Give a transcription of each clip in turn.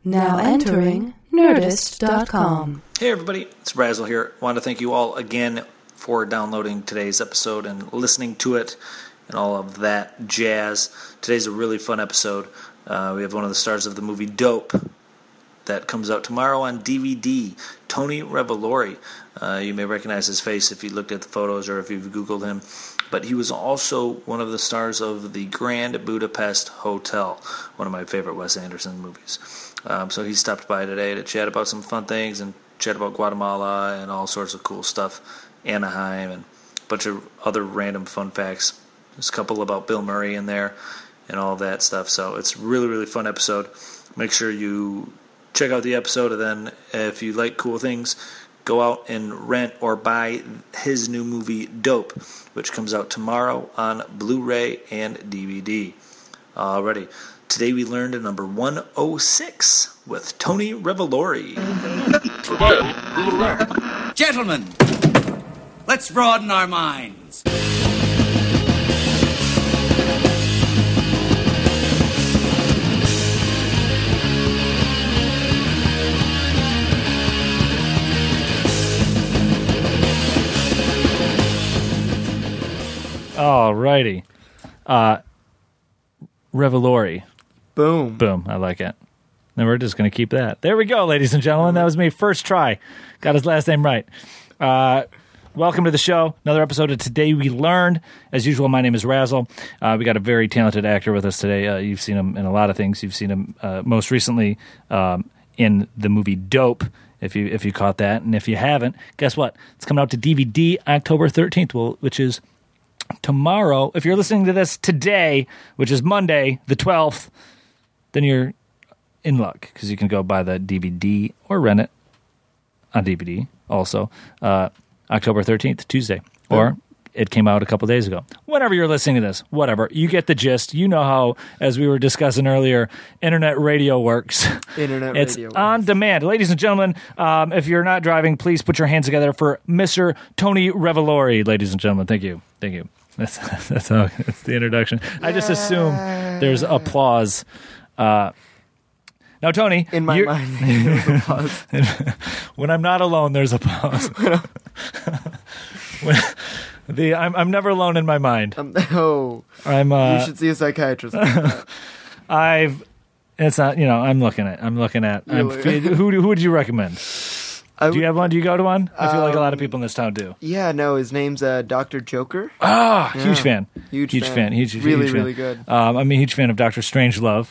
Now entering Nerdist.com. Hey everybody, it's Razzle here. I want to thank you all again for downloading today's episode and listening to it and all of that jazz. Today's a really fun episode. We have one of the stars of the movie Dope that comes out tomorrow on DVD, Tony Revolori. You may recognize his face if you looked at the photos or if you've Googled him. But he was also one of the stars of the Grand Budapest Hotel, one of my favorite Wes Anderson movies. So he stopped by today to chat about some fun things and chat about Guatemala and all sorts of cool stuff, Anaheim and a bunch of other random fun facts. There's a couple about Bill Murray in there and all that stuff. So it's a really, really fun episode. Make sure you check out the episode, and then if you like cool things, go out and rent or buy his new movie Dope, which comes out tomorrow on Blu-ray and DVD. Alrighty. Today we learned number 106 with Tony Revolori. Today we learned. Gentlemen, let's broaden our minds. Alrighty. Revolori. Boom. Boom. I like it. And we're just going to keep that. There we go, ladies and gentlemen. That was me. First try. Got his last name right. Welcome to the show. Another episode of Today We Learned. As usual, my name is Razzle. We got a very talented actor with us today. You've seen him in a lot of things. You've seen him most recently in the movie Dope, if you caught that. And if you haven't, guess what? It's coming out to DVD October 13th, which is tomorrow. If you're listening to this today, which is Monday, the 12th, then you're in luck because you can go buy the DVD or rent it on DVD also. October 13th, Tuesday. Or it came out a couple days ago. Whenever you're listening to this, whatever. You get the gist. You know how, as we were discussing earlier, internet radio works. It's on demand. Ladies and gentlemen, if you're not driving, please put your hands together for Mr. Tony Revolori. Ladies and gentlemen, thank you. Thank you. That's the introduction. Yeah. I just assume there's applause. Now, Tony, in my mind, there's applause. When I'm not alone, there's applause. I'm never alone in my mind. You should see a psychiatrist. It's not. I'm looking at. Who would you recommend? Do you have one? Do you go to one? I feel like a lot of people in this town do. Yeah, no, his name's Dr. Joker. Huge fan. Huge fan. Really good. I'm a huge fan of Dr. Strangelove.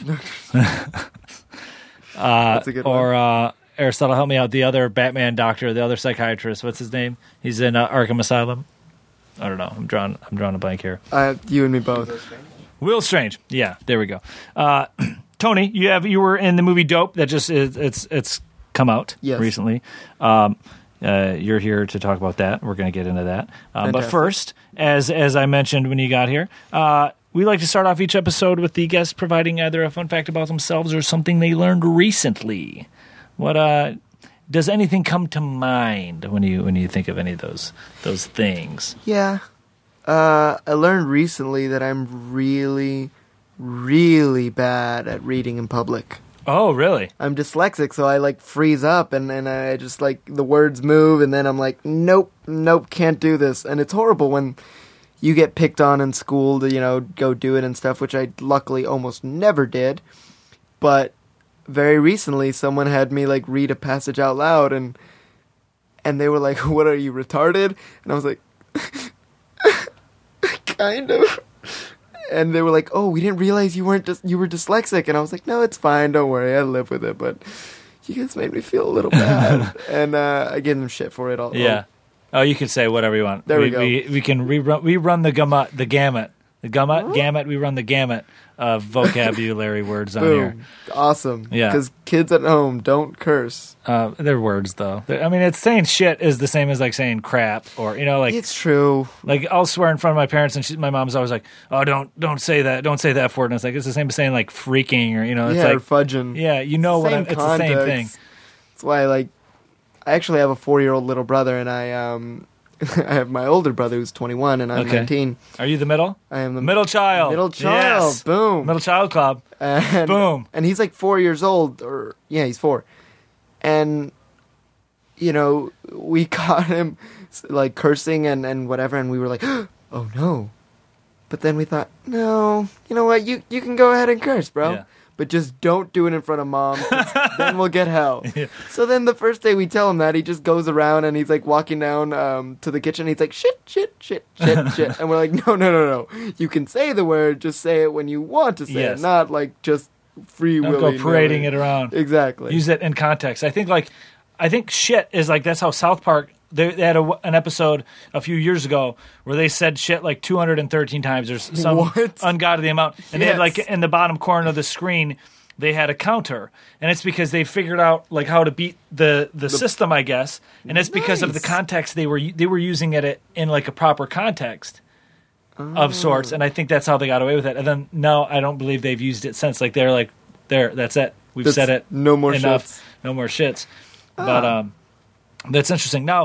That's a good one. Or Aristotle, help me out. The other Batman doctor, the other psychiatrist. What's his name? He's in Arkham Asylum. I don't know. I'm drawing a blank here. You and me both. Will Strange. Yeah, there we go. Tony, you were in the movie Dope. That just it's come out recently. You're here to talk about that. We're going to get into that. But first, as I mentioned when you got here, we like to start off each episode with the guest providing either a fun fact about themselves or something they learned recently. What does anything come to mind when you think of any of those things? Yeah, I learned recently that I'm really, really bad at reading in public. Oh, really? I'm dyslexic, so I freeze up and I just the words move and then I'm like, nope, can't do this. And it's horrible when you get picked on in school to, go do it and stuff, which I luckily almost never did. But very recently, someone had me read a passage out loud and they were like, what, are you retarded? And I was like, kind of. And they were like, oh, we didn't realize you were dyslexic. And I was like, no, it's fine. Don't worry. I live with it. But you guys made me feel a little bad. And I gave them shit for it all. Yeah. Oh, you can say whatever you want. There we go. We can rerun the gamut. We run the gamut of vocabulary words on here. Awesome. Yeah. Because kids at home don't curse. They're words, though. It's saying shit is the same as saying crap or It's true. I'll swear in front of my parents and my mom's always like, oh, don't say that. Don't say that F word. And it's the same as saying freaking or it's or fudging. Yeah, it's the same thing. That's why I actually have a 4-year-old little brother, and I have my older brother who's 21 and I'm Okay. 19. Are you the middle? I am the Middle child. Middle child. Yes. Boom. Middle child club. And, Boom. And he's like 4 years old, or yeah, he's 4. And you know, we caught him like cursing and whatever, and we were like, oh no. But then we thought, no, you know what? You can go ahead and curse, bro. Yeah. But just don't do it in front of mom, 'cause then we'll get hell. Yeah. So then the first day we tell him that, he just goes around and he's like walking down to the kitchen. And he's like, shit, shit, shit, shit, shit. And we're like, no. You can say the word, just say it when you want to say Yes. it, not like just free Don't willy. go parading it around. Exactly. Use it in context. I think shit is like, that's how South Park, they had an episode a few years ago where they said shit like 213 times. There's some What? ungodly amount. And they had like Yes. in the bottom corner of the screen, they had a counter. And it's because they figured out like how to beat the system, I guess. And it's because of the Nice. context they were using it in like a proper context of sorts. And I think that's how they got away with it. And then no, I don't believe they've used it since. Like they're like, there, that's it. We've That's- said it. no more enough. shits. No more shits. But that's interesting. Now,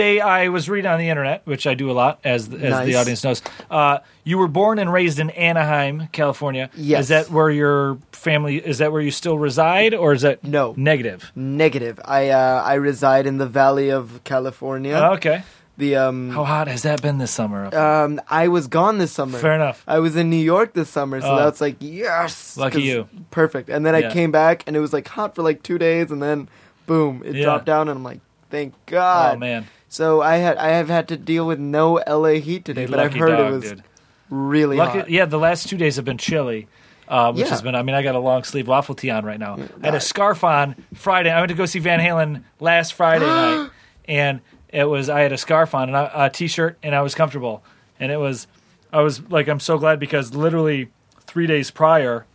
I was reading on the internet, which I do a lot, as the Nice. audience knows. You were born and raised in Anaheim, California. Yes. Is that where your family? Is that where you still reside, or is that No. negative? Negative. I reside in the Valley of California. Oh, okay. The How hot has that been this summer? Up I was gone this summer. Fair enough. I was in New York this summer, so Oh. that's like yes. Lucky 'cause- you. Perfect. And then Yeah. I came back and it was like hot for like 2 days, and then boom, it Yeah. dropped down, and I'm like, thank God. Oh man, So I have had to deal with no LA heat today, You but I've lucky heard dog, it was dude. really hot. Yeah, the last 2 days have been chilly. Which Yeah. has been, I mean, I got a long sleeve waffle tee on right now. I had a scarf on Friday. I went to go see Van Halen last Friday night, and I had a scarf on and a t-shirt, and I was comfortable. And I was like, I'm so glad, because literally 3 days prior,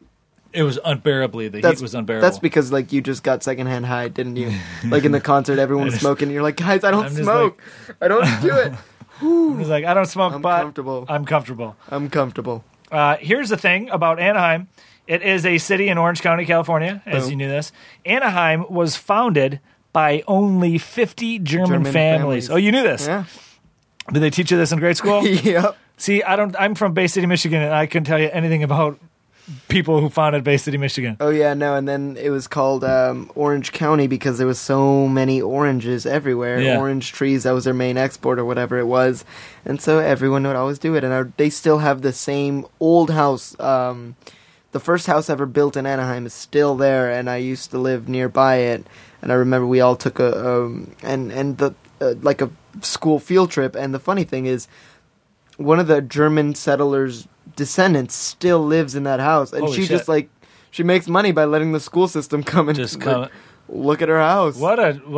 it was unbearably, the heat was unbearable. That's because like you just got secondhand high, didn't you? Like in the concert, everyone was smoking. And you're like, guys, I don't I'm just smoke. I don't do it. I was like, I don't smoke, I'm but comfortable. I'm comfortable. I'm comfortable. Here's the thing about Anaheim. It is a city in Orange County, California, as Boom. you knew this. Anaheim was founded by only 50 German families. Oh, you knew this? Yeah. Did they teach you this in grade school? Yep. See, I'm from Bay City, Michigan, and I couldn't tell you anything about people who founded Bay City, Michigan. Oh yeah, no, and then it was called Orange County because there was so many oranges everywhere. Yeah. Orange trees, that was their main export or whatever it was. And so everyone would always do it. And they still have the same old house. The first house ever built in Anaheim is still there, and I used to live nearby it. And I remember we all took like a school field trip. And the funny thing is, one of the German settlers' descendants still lives in that house, and Holy she shit. just like she makes money by letting the school system come and Just like, come- look at her house. What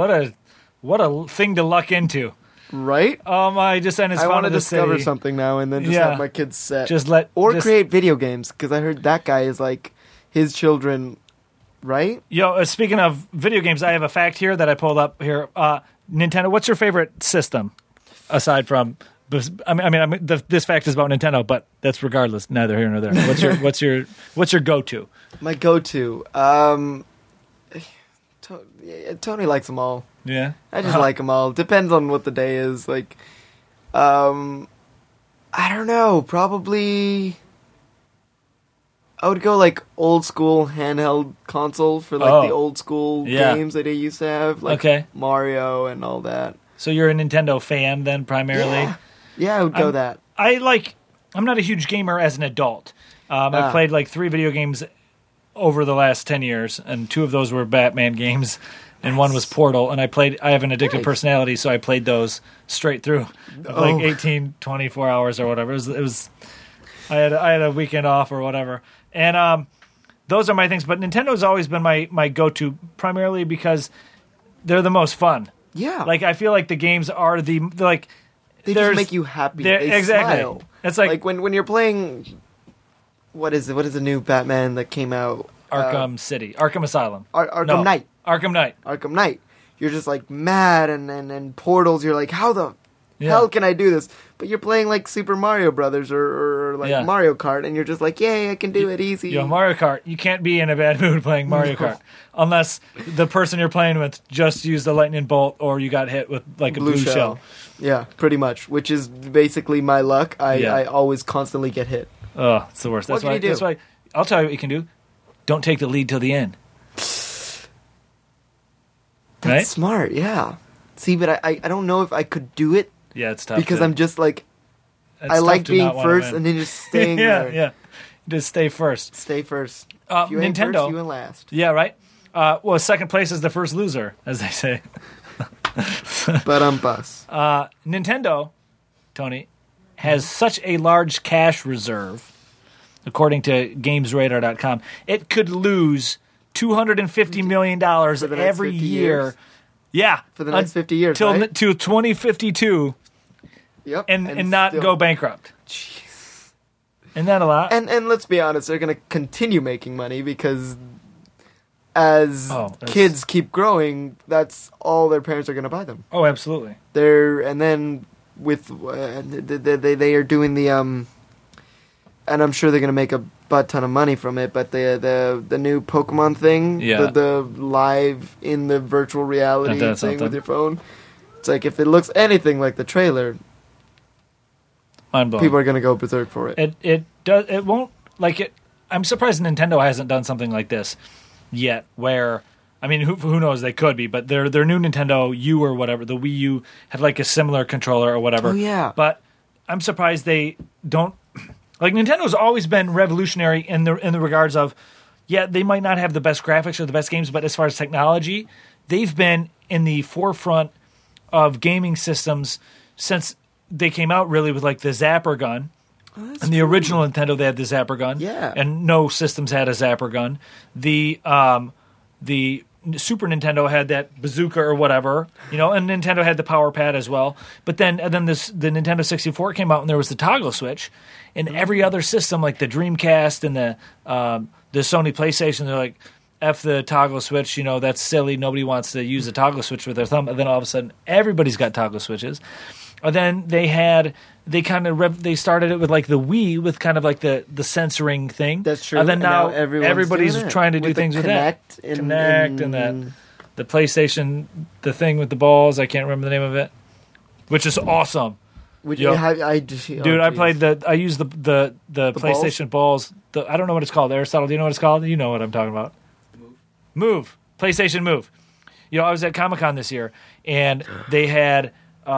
a thing to luck into. Right? My descendants I want to founded the discover city. something now and then just Yeah. have my kids set. Just create video games, because I heard that guy is like his children, right? Yo, speaking of video games, I have a fact here that I pulled up here. Nintendo, what's your favorite system aside from? This fact is about Nintendo, but that's regardless, neither here nor there. What's your go-to? My go-to. Tony likes them all. Yeah, I just like them all. Depends on what the day is. Like, I don't know. Probably, I would go like old school handheld console for like the old school Yeah. games that I used to have, like Okay. Mario and all that. So you're a Nintendo fan then, primarily. Yeah, I would go that. I'm not a huge gamer as an adult. I've played like 3 video games over the last 10 years, and 2 of those were Batman games, and one was Portal. And I have an addictive Nice. personality, so I played those straight through, like 18, 24 hours or whatever. It was. I had a weekend off or whatever, and those are my things. But Nintendo's always been my go-to, primarily because they're the most fun. Yeah. Like I feel like the games are they just make you happy. They exactly. smile. It's like when you're playing. What is it? What is the new Batman that came out? Arkham City, Arkham Asylum, Arkham Knight. Arkham Knight. Arkham Knight. You're just like mad and portals. You're like, how the Yeah. hell can I do this? But you're playing like Super Mario Brothers or like Yeah. Mario Kart, and you're just like, yay, I can do it easy. Mario Kart, you can't be in a bad mood playing Mario Kart unless the person you're playing with just used a lightning bolt or you got hit with like a blue shell. Yeah, pretty much. Which is basically my luck. Yeah. I always constantly get hit. Oh, it's the worst. What can you do? That's why I'll tell you what you can do. Don't take the lead till the end. That's Right? smart, yeah. See, but I don't know if I could do it Yeah, it's tough. because I'm just like, it's I tough like to being not wanna first win. and then just staying yeah, there. yeah. Just stay first. Stay first. If you ain't Nintendo. first, you ain't last. Yeah, right. Well, second place is the first loser, as they say. But I'm bus. Nintendo, Tony, has such a large cash reserve, according to GamesRadar.com, it could lose $250 million For the next every 50 year. years? Yeah. For the next 50 years, till right? to 2052 Yep. and not still- go bankrupt. Isn't that a lot? And let's be honest, they're going to continue making money because as that's- kids keep growing, that's all their parents are going to buy them. oh, absolutely. And then with they are doing the and I'm sure they're going to make a butt ton of money from it, but the new Pokemon thing, Yeah. the live in the virtual reality Isn't thing that something? with your phone. It's like if it looks anything like the trailer, Mind blowing. people are going to go berserk for it. It won't like it. I'm surprised Nintendo hasn't done something like this yet. Where I mean, who knows? They could be, but their new Nintendo U or whatever, the Wii U had like a similar controller or whatever. Oh, yeah. But I'm surprised they don't. Like Nintendo's always been revolutionary in the regards of, yeah, they might not have the best graphics or the best games, but as far as technology, they've been in the forefront of gaming systems since they came out really with like the Zapper gun. And the original Nintendo, they had the Zapper gun. Yeah. And no systems had a Zapper gun. The Super Nintendo had that bazooka or whatever, and Nintendo had the power pad as well. But then the Nintendo 64 came out and there was the toggle switch. And every other system, like the Dreamcast and the Sony PlayStation, they're like, F the toggle switch, that's silly. Nobody wants to use a toggle switch with their thumb. And then all of a sudden, everybody's got toggle switches. And then they started it with like the Wii with kind of like the censoring thing. That's true. And then And now now everybody's doing it. trying to do With the things with that. Kinect And that. The PlayStation, the thing with the balls, I can't remember the name of it, which is awesome. Which Yo. I Played I used the PlayStation balls. I don't know what it's called. Aristotle, do you know what it's called? You know what I'm talking about. Move. PlayStation Move. I was at Comic-Con this year, and they had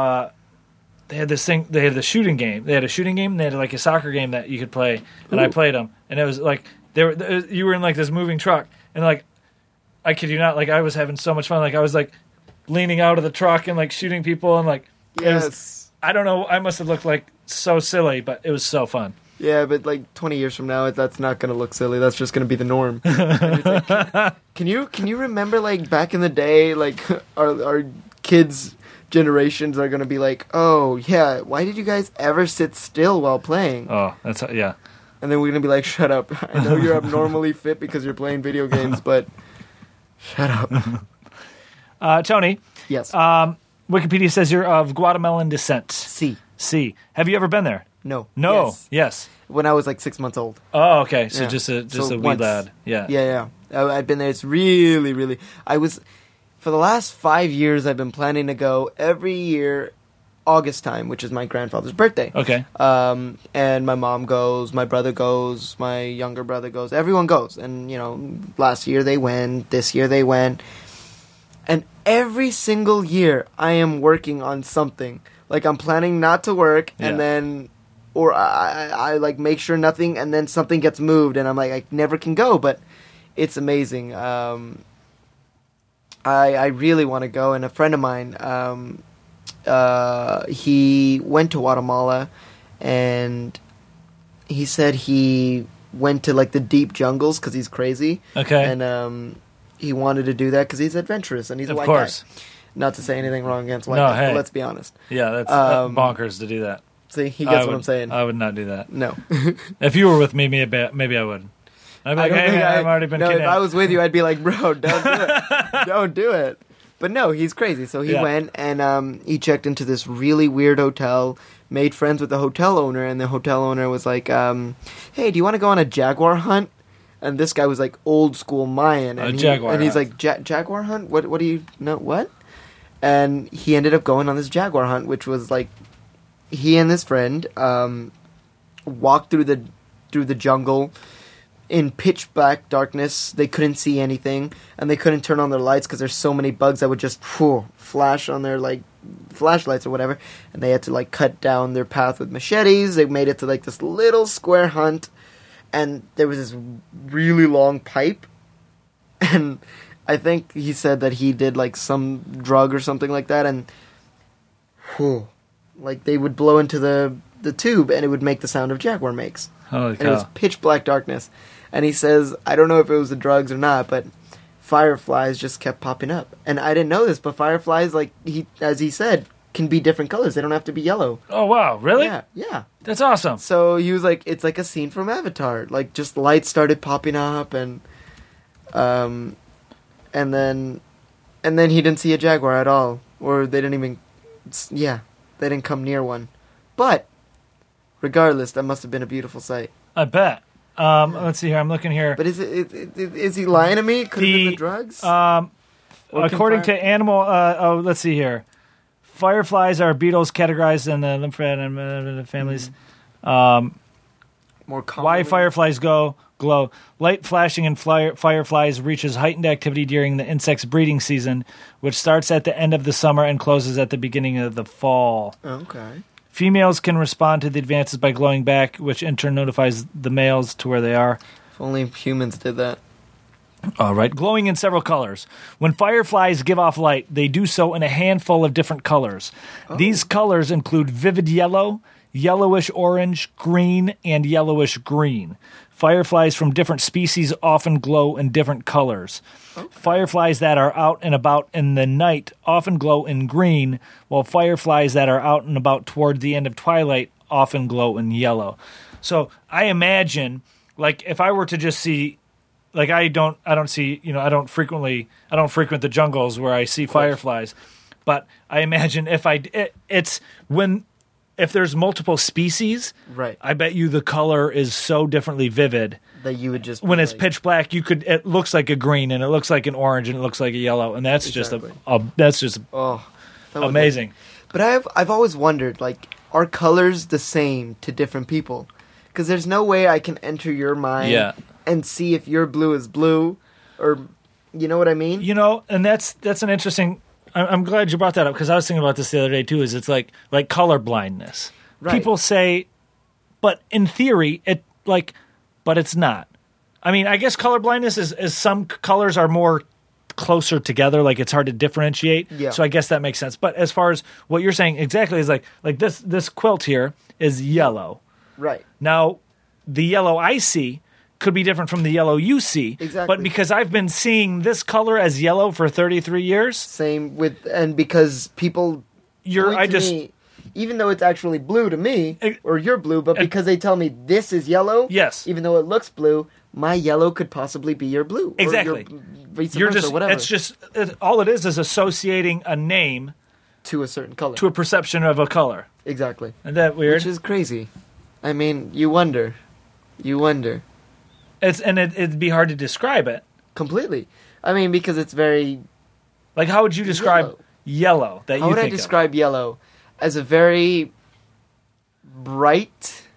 this thing. They had the shooting game. They had a shooting game, and they had like a soccer game that you could play. And I played them, and it was like you were in like this moving truck, and like I kid you not, like I was having so much fun. Like I was like leaning out of the truck and like shooting people, and like it was- Yes. I don't know. I must have looked like so silly, but it was so fun. Yeah, but like 20 years from now, that's not going to look silly. That's just going to be the norm. And it's like, can you remember like back in the day, like our kids' generations are going to be like, oh yeah, why did you guys ever sit still while playing? Oh, that's yeah. And then we're going to be like, shut up. I know you're abnormally fit because you're playing video games, but shut up. Tony, Yes. Wikipedia says you're of Guatemalan descent. C. Have you ever been there? No. No. Yes. When I was like 6 months old. Oh, okay. So Yeah. just a wee once. lad. Yeah. Yeah. I've been there. It's really, really. For the last 5 years, I've been planning to go every year, August time, which is my grandfather's birthday. Okay. And my mom goes, my brother goes, my younger brother goes, everyone goes. And, last year they went, this year they went. And every single year, I am working on something. Like, I'm planning not to work, Yeah. and then, or I like, make sure nothing, and then something gets moved, and I'm like, I never can go, but it's amazing. I really want to go, and a friend of mine, he went to Guatemala, and he said he went to, like, the deep jungles, because he's crazy. Okay. And, he wanted to do that because he's adventurous and he's a Of white course. guy. Not to say anything wrong against white No, guys, hey. but let's be honest. Yeah, that's bonkers to do that. See, he gets I what I'm saying. I would not do that. No. If you were with me, maybe I would. I'd be like, hey, man, I've already been No, if kidnapped. I was with you, I'd be like, bro, don't do it. Don't do it. But no, he's crazy. So he Yeah. went and he checked into this really weird hotel made friends with the hotel owner, and the hotel owner was like, "Hey, do you want to go on a jaguar hunt?" And this guy was like old school Mayan, and jaguar and he's hunt. like, "Jaguar hunt? What do you know? What?" And he ended up going on this jaguar hunt, which was like, he and his friend walked through the jungle in pitch black darkness. They couldn't see anything, and they couldn't turn on their lights because there's so many bugs that would just flash on their like flashlights or whatever. And they had to like cut down their path with machetes. They made it to like this little square hunt, and there was this really long pipe, and I think he said that he did like some drug or something like that, and like they would blow into the tube, and it would make the sound of jaguar makes. Holy And it was cow. pitch black darkness. And he says, I don't know if it was the drugs or not, but fireflies just kept popping up. And I didn't know this, but fireflies, like as he said, can be different colors. They don't have to be yellow. Oh, wow. Really? Yeah. That's awesome. So he was like, it's like a scene from Avatar. Like, just lights started popping up, and then he didn't see a jaguar at all. Or they didn't even, they didn't come near one. But, regardless, that must have been a beautiful sight. I bet. Let's see here. I'm looking here. But is he lying to me? Could have been the drugs? According to animal, let's see here. Fireflies are beetles categorized in the lymphatic families. More common. Why fireflies glow? Light flashing in fireflies reaches heightened activity during the insect's breeding season, which starts at the end of the summer and closes at the beginning of the fall. Okay. Females can respond to the advances by glowing back, which in turn notifies the males to where they are. If only humans did that. All right. Glowing in several colors. When fireflies give off light, they do so in a handful of different colors. These colors include vivid yellow, yellowish orange, green, and yellowish green. Fireflies from different species often glow in different colors. Fireflies that are out and about in the night often glow in green, while fireflies that are out and about toward the end of twilight often glow in yellow. So I imagine, like, if I were to just see, like, I don't frequent the jungles where I see fireflies, but I imagine if there's multiple species, Right. I bet you the color is so differently vivid. That you would just... When be it's like, pitch black, it looks like a green, and it looks like an orange, and it looks like a yellow, and that's Exactly. just Oh. that would amazing. But I've always wondered, like, are colors the same to different people? Because there's no way I can enter your mind Yeah. and see if your blue is blue, or... You know what I mean? You know, and that's an interesting. I'm glad you brought that up because I was thinking about this the other day too. Is it's like color blindness. Right. People say, but in theory, but it's not. I mean, I guess color blindness is some colors are more closer together, like it's hard to differentiate. Yeah. So I guess that makes sense. But as far as what you're saying exactly is like this quilt here is yellow. Right. Now, the yellow I see could be different from the yellow you see. Exactly. But because I've been seeing this color as yellow for 33 years, Same with... And because people... point to me, even though it's actually blue to me, or you're blue, but because they tell me this is yellow, Yes. even though it looks blue, my yellow could possibly be your blue. Exactly. Or your vice you're versa, just, whatever. it's just, all it is associating a name to a certain color. to a perception of a color. Exactly. Isn't that weird? Which is crazy. I mean, you wonder. It'd be hard to describe it. Completely. I mean, because it's very... Like, how would you describe yellow that How you would I think describe yellow? As a very bright,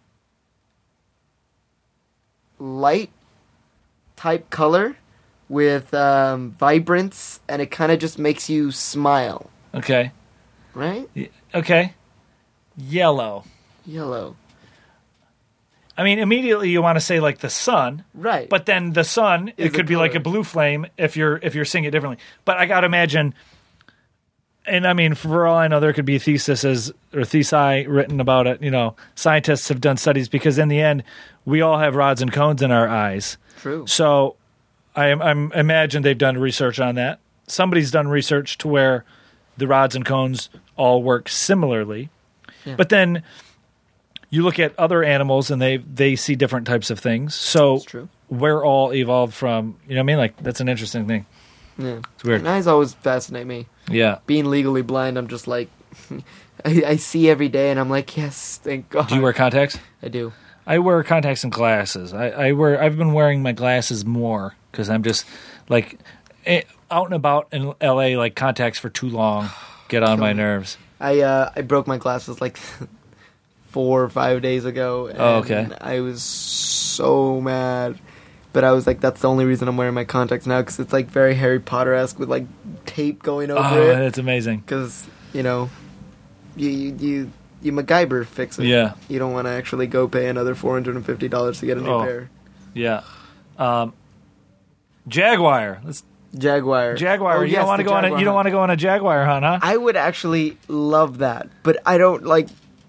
light type color with vibrance, and it kind of just makes you smile, of? Okay. right? Okay. Yellow. Yellow. I mean, immediately you want to say like the sun, Right. but then the sun, Is it could a be like a color. blue flame if you're seeing it differently. But I got to imagine, and I mean, for all I know, there could be theses or thesi written about it. You know, scientists have done studies because in the end, we all have rods and cones in our eyes. True. So I'm imagine they've done research on that. Somebody's done research to where the rods and cones all work similarly. Yeah. But then you look at other animals and they see different types of things. So That's true. we're all evolved from, you know what I mean? Like, that's an interesting thing. Yeah. It's weird. And eyes always fascinate me. Yeah. Being legally blind, I'm just like, I see every day, and I'm like, yes, thank God. Do you wear contacts? I do. I wear contacts and glasses. I've been wearing my glasses more because I'm just like out and about in LA. Like contacts for too long get on my nerves. I broke my glasses like 4 or 5 days ago. And okay. I was so mad, but I was like, that's the only reason I'm wearing my contacts now, because it's like very Harry Potter-esque with like tape going over it. That's amazing. Because you MacGyver fix it. Yeah. You don't want to actually go pay another $450 to get a new pair. Yeah. Jaguar. Jaguar. Jaguar. Oh, You don't want to go on a. You don't want to go on a Jaguar hunt, huh? I would actually love that, but I don't like.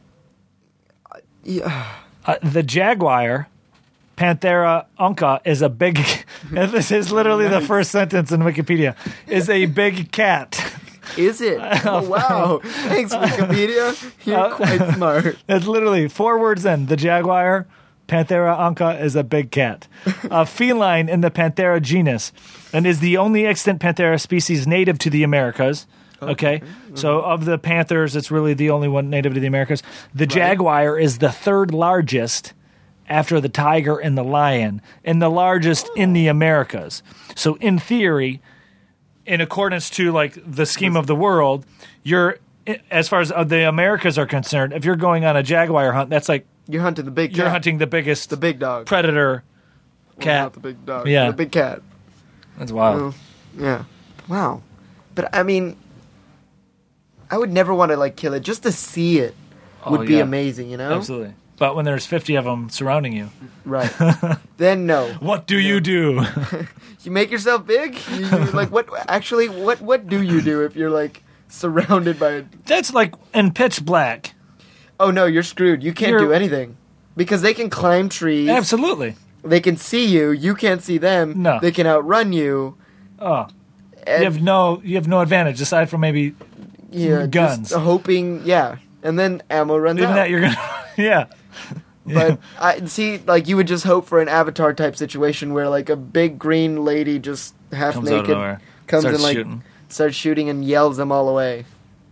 Yeah. The Jaguar, Panthera onca, is a big. And this is literally the first sentence in Wikipedia. Is a big cat. Is it? Oh, wow. Thanks, Wikipedia. You're quite smart. It's literally 4 words in. The Jaguar, Panthera onca, is a big cat. A feline in the Panthera genus, and is the only extant Panthera species native to the Americas. Okay? Mm-hmm. So of the panthers, it's really the only one native to the Americas. The Jaguar is the 3rd largest after the tiger and the lion, and the largest in the Americas. So in theory, in accordance to like the scheme of the world, as far as the Americas are concerned, if you're going on a Jaguar hunt, that's like you're hunting the big cat. You're hunting the biggest, the big dog, predator cat. Not the big dog. Yeah, the big cat. That's wild. Yeah, wow. But I mean, I would never want to like kill it. Just to see it would be amazing, Absolutely. But when there's 50 of them surrounding you, right? Then no. What do you do? You make yourself big. You like what? Actually, what do you do if you're like surrounded by? That's like in pitch black. Oh no, you're screwed. You can't do anything because they can climb trees. Absolutely. They can see you. You can't see them. No. They can outrun you. Oh. You have no advantage aside from maybe guns. Just hoping, and then ammo runs out. Even that you're gonna, yeah. But I see, like you would just hope for an Avatar type situation where like a big green lady just half comes naked comes starts and like starts shooting and yells them all away.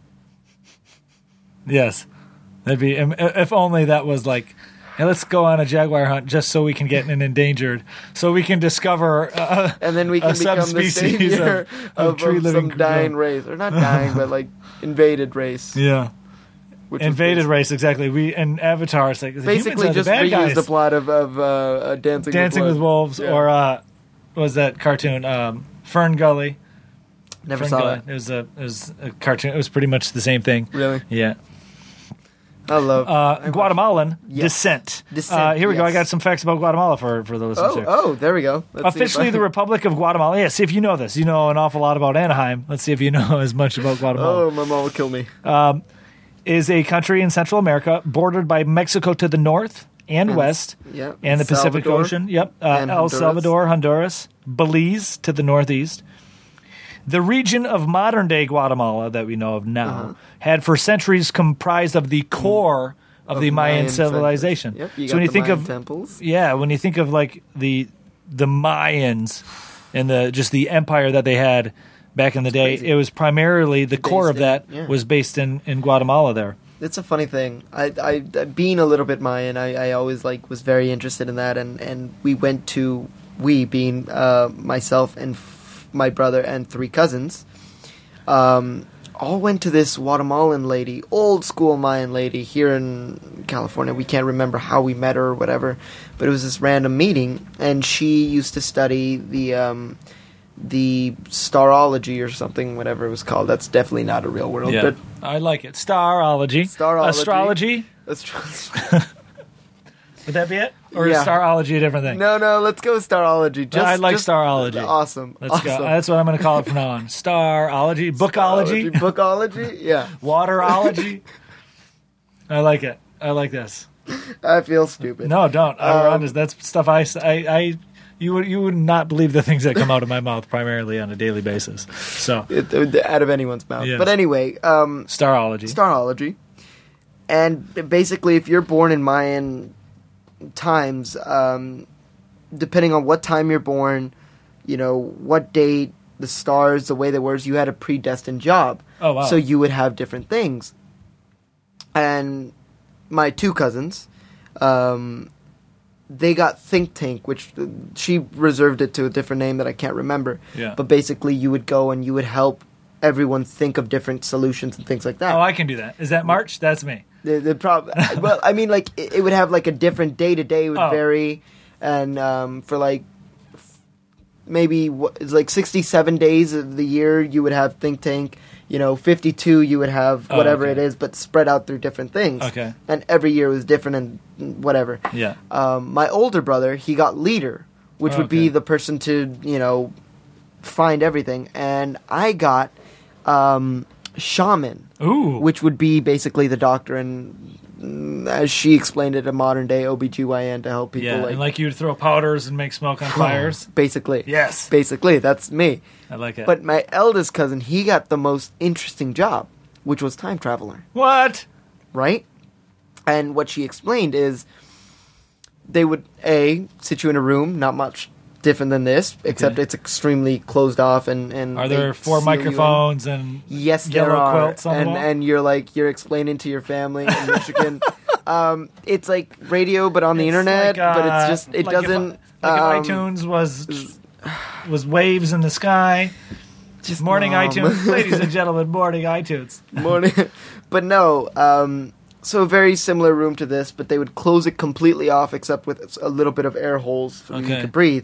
Yes, that'd be if only that was like. Hey, let's go on a Jaguar hunt just so we can get an endangered, so we can discover and then we can become the savior of some dying race, or not dying, but like invaded race. Yeah, invaded race, exactly. We in Avatar, it's like basically just reuse the plot of Dancing with Wolves, or what was that cartoon? Fern Gully. Never saw that. It was a cartoon. It was pretty much the same thing. Really? Yeah. I love Guatemalan descent. Here we go. I got some facts about Guatemala for the listeners here. Oh, there we go. Officially the Republic of Guatemala. Yeah, see if you know this. You know an awful lot about Anaheim. Let's see if you know as much about Guatemala. Oh, my mom will kill me. Is a country in Central America bordered by Mexico to the north and west, and the Pacific Ocean. Yep. El Salvador, Honduras, Belize to the northeast. The region of modern-day Guatemala that we know of now had for centuries comprised of the core of the Mayan civilization. Yep, so when you think Mayan of temples. Yeah, when you think of like the Mayans and the empire that they had back in the day, it was primarily the core of that was based in Guatemala there. It's a funny thing. I being a little bit Mayan, I always was very interested in that, and we went to being myself and my brother and 3 cousins, all went to this Guatemalan lady, old school Mayan lady here in California. We can't remember how we met her or whatever, but it was this random meeting, and she used to study the starology or something, whatever it was called. That's definitely not a real world. Yeah, but I like it. Starology. Astrology. Would that be it? Or is starology a different thing? No, let's go with starology. I like starology. Awesome. Let's go. That's what I'm going to call it from now on. Starology. Bookology. Bookology, yeah. Waterology. I like it. I like this. I feel stupid. No, don't. That's stuff you would not believe the things that come out of my mouth primarily on a daily basis. So out of anyone's mouth. Yes. But anyway, starology. And basically if you're born in Mayan times, depending on what time you're born, what date, the stars, the way they were, you had a predestined job. Oh, wow. So you would have different things. and my two cousins, they got Think Tank, which she reserved it to a different name that I can't remember. Yeah. But basically, you would go and you would help everyone think of different solutions and things like that. Oh, I can do that. Is that March? That's me. The problem, well, I mean, like it would have like a different day to day would vary, and for like maybe it's like 67 days of the year you would have Think Tank. 52 you would have whatever it is, but spread out through different things. Okay. And every year was different and whatever. Yeah. My older brother, he got Leader, which would be the person to find everything, and I got Shaman. Ooh. Which would be basically the doctor, and as she explained it, a modern day OBGYN to help people. Yeah, and like you'd throw powders and make smoke on fires. Basically. Yes. Basically, that's me. I like it. But my eldest cousin, he got the most interesting job, which was time traveler, What? right? And what she explained is they would, sit you in a room, not much different than this, except it's extremely closed off, and Are there 4 microphones and yes, yellow there are, quilts on the wall? and you're explaining to your family in Michigan. It's like radio, but on the It's internet. like, but it's just it like doesn't. If iTunes was waves in the sky. Just Morning Mom. iTunes, ladies and gentlemen, morning iTunes. Morning, but no. So a very similar room to this, but they would close it completely off, except with a little bit of air holes for you to breathe.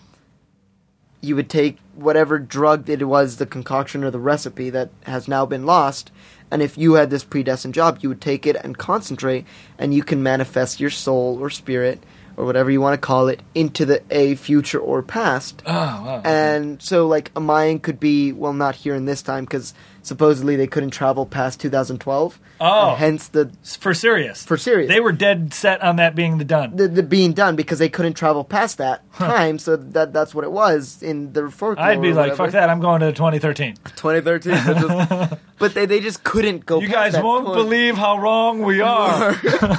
You would take whatever drug it was, the concoction or the recipe that has now been lost, and if you had this predestined job, you would take it and concentrate, and you can manifest your soul or spirit or whatever you want to call it into a future or past. Oh, wow. And so, like, a Mayan could be, well, not here in this time, because supposedly they couldn't travel past 2012. Oh. And hence the... For serious. For serious. They were dead set on that being the done. The being done, because they couldn't travel past that time, so that's what it was in the folklore. I'd be like, fuck that, I'm going to 2013. 2013. But they just couldn't go You past guys that won't point. believe how wrong we are.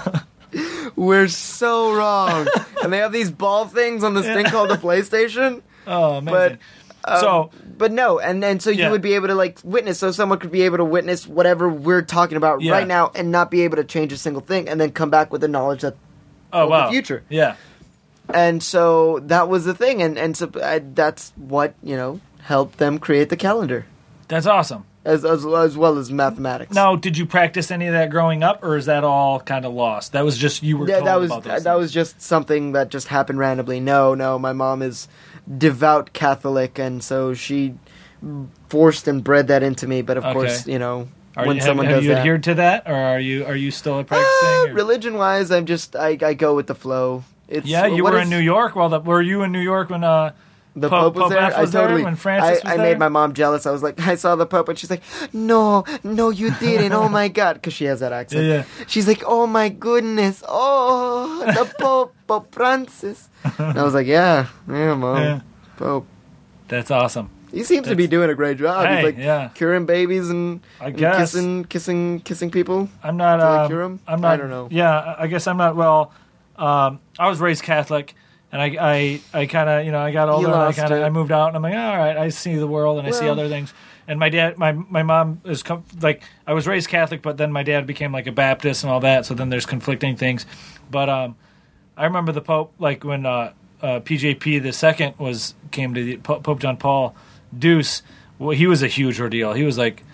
We're so wrong. And they have these ball things on this thing called the PlayStation. Oh, amazing. But no, and so you would be able to like witness. So someone could be able to witness whatever we're talking about right now, and not be able to change a single thing, and then come back with the knowledge that the future. Yeah. And so that was the thing, and so that's what helped them create the calendar, That's awesome. as well as mathematics. Now, did you practice any of that growing up, or is that all kind of lost? That was just you were told about those that was just something that just happened randomly. No, my mom is devout Catholic, and so she forced and bred that into me. But of course, when someone have does you that, adhered to that, or are you still practicing? religion-wise, I go with the flow. You were in New York. Were you in New York when the Pope was there? F was there when Francis was I there? made my mom jealous. I was like, I saw the Pope, and she's like, no, you didn't. Oh my God, because she has that accent. Yeah. She's like, oh my goodness, the Pope Francis. And I was like, yeah, Mom, Yeah. Pope. That's awesome. He seems to be doing a great job. Hey, He's like curing babies and kissing people. I'm not. Do they cure 'em? I'm not. I don't know. Yeah, I guess I'm not. Well, I was raised Catholic, and I kind of I got older, and I moved out, and I'm like, all right, I see the world, and I see other things. And my dad, my mom is like, I was raised Catholic, but then my dad became like a Baptist and all that. So then there's conflicting things. But I remember the Pope, like when PJP II came to the Pope John Paul Deuce. Well, he was a huge ordeal. He was like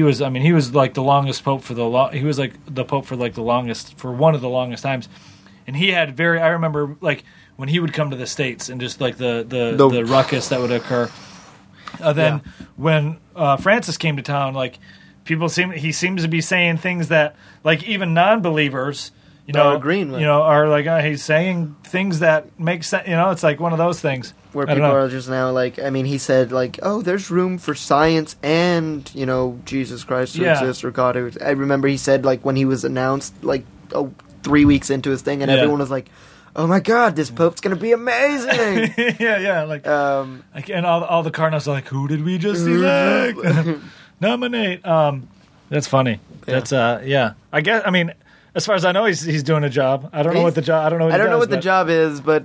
the longest pope he was like the pope for like for one of the longest times. And he had I remember like when he would come to the States and just like the ruckus that would occur. Then when Francis came to town, like he seems to be saying things that like even non-believers, agreeing with. Are like he's saying things that make sense. It's like one of those things where people are just now like, I mean, he said like, oh, there's room for science and Jesus Christ to exist or God. I remember he said like when he was announced like 3 weeks into his thing, and everyone was like, oh my God, this Pope's gonna be amazing. Like and all the cardinals are like, who did we just elect? Nominate. That's funny. Yeah. That's I guess. I mean, as far as I know, he's doing a job. I don't know what the job. I don't know what the job is, but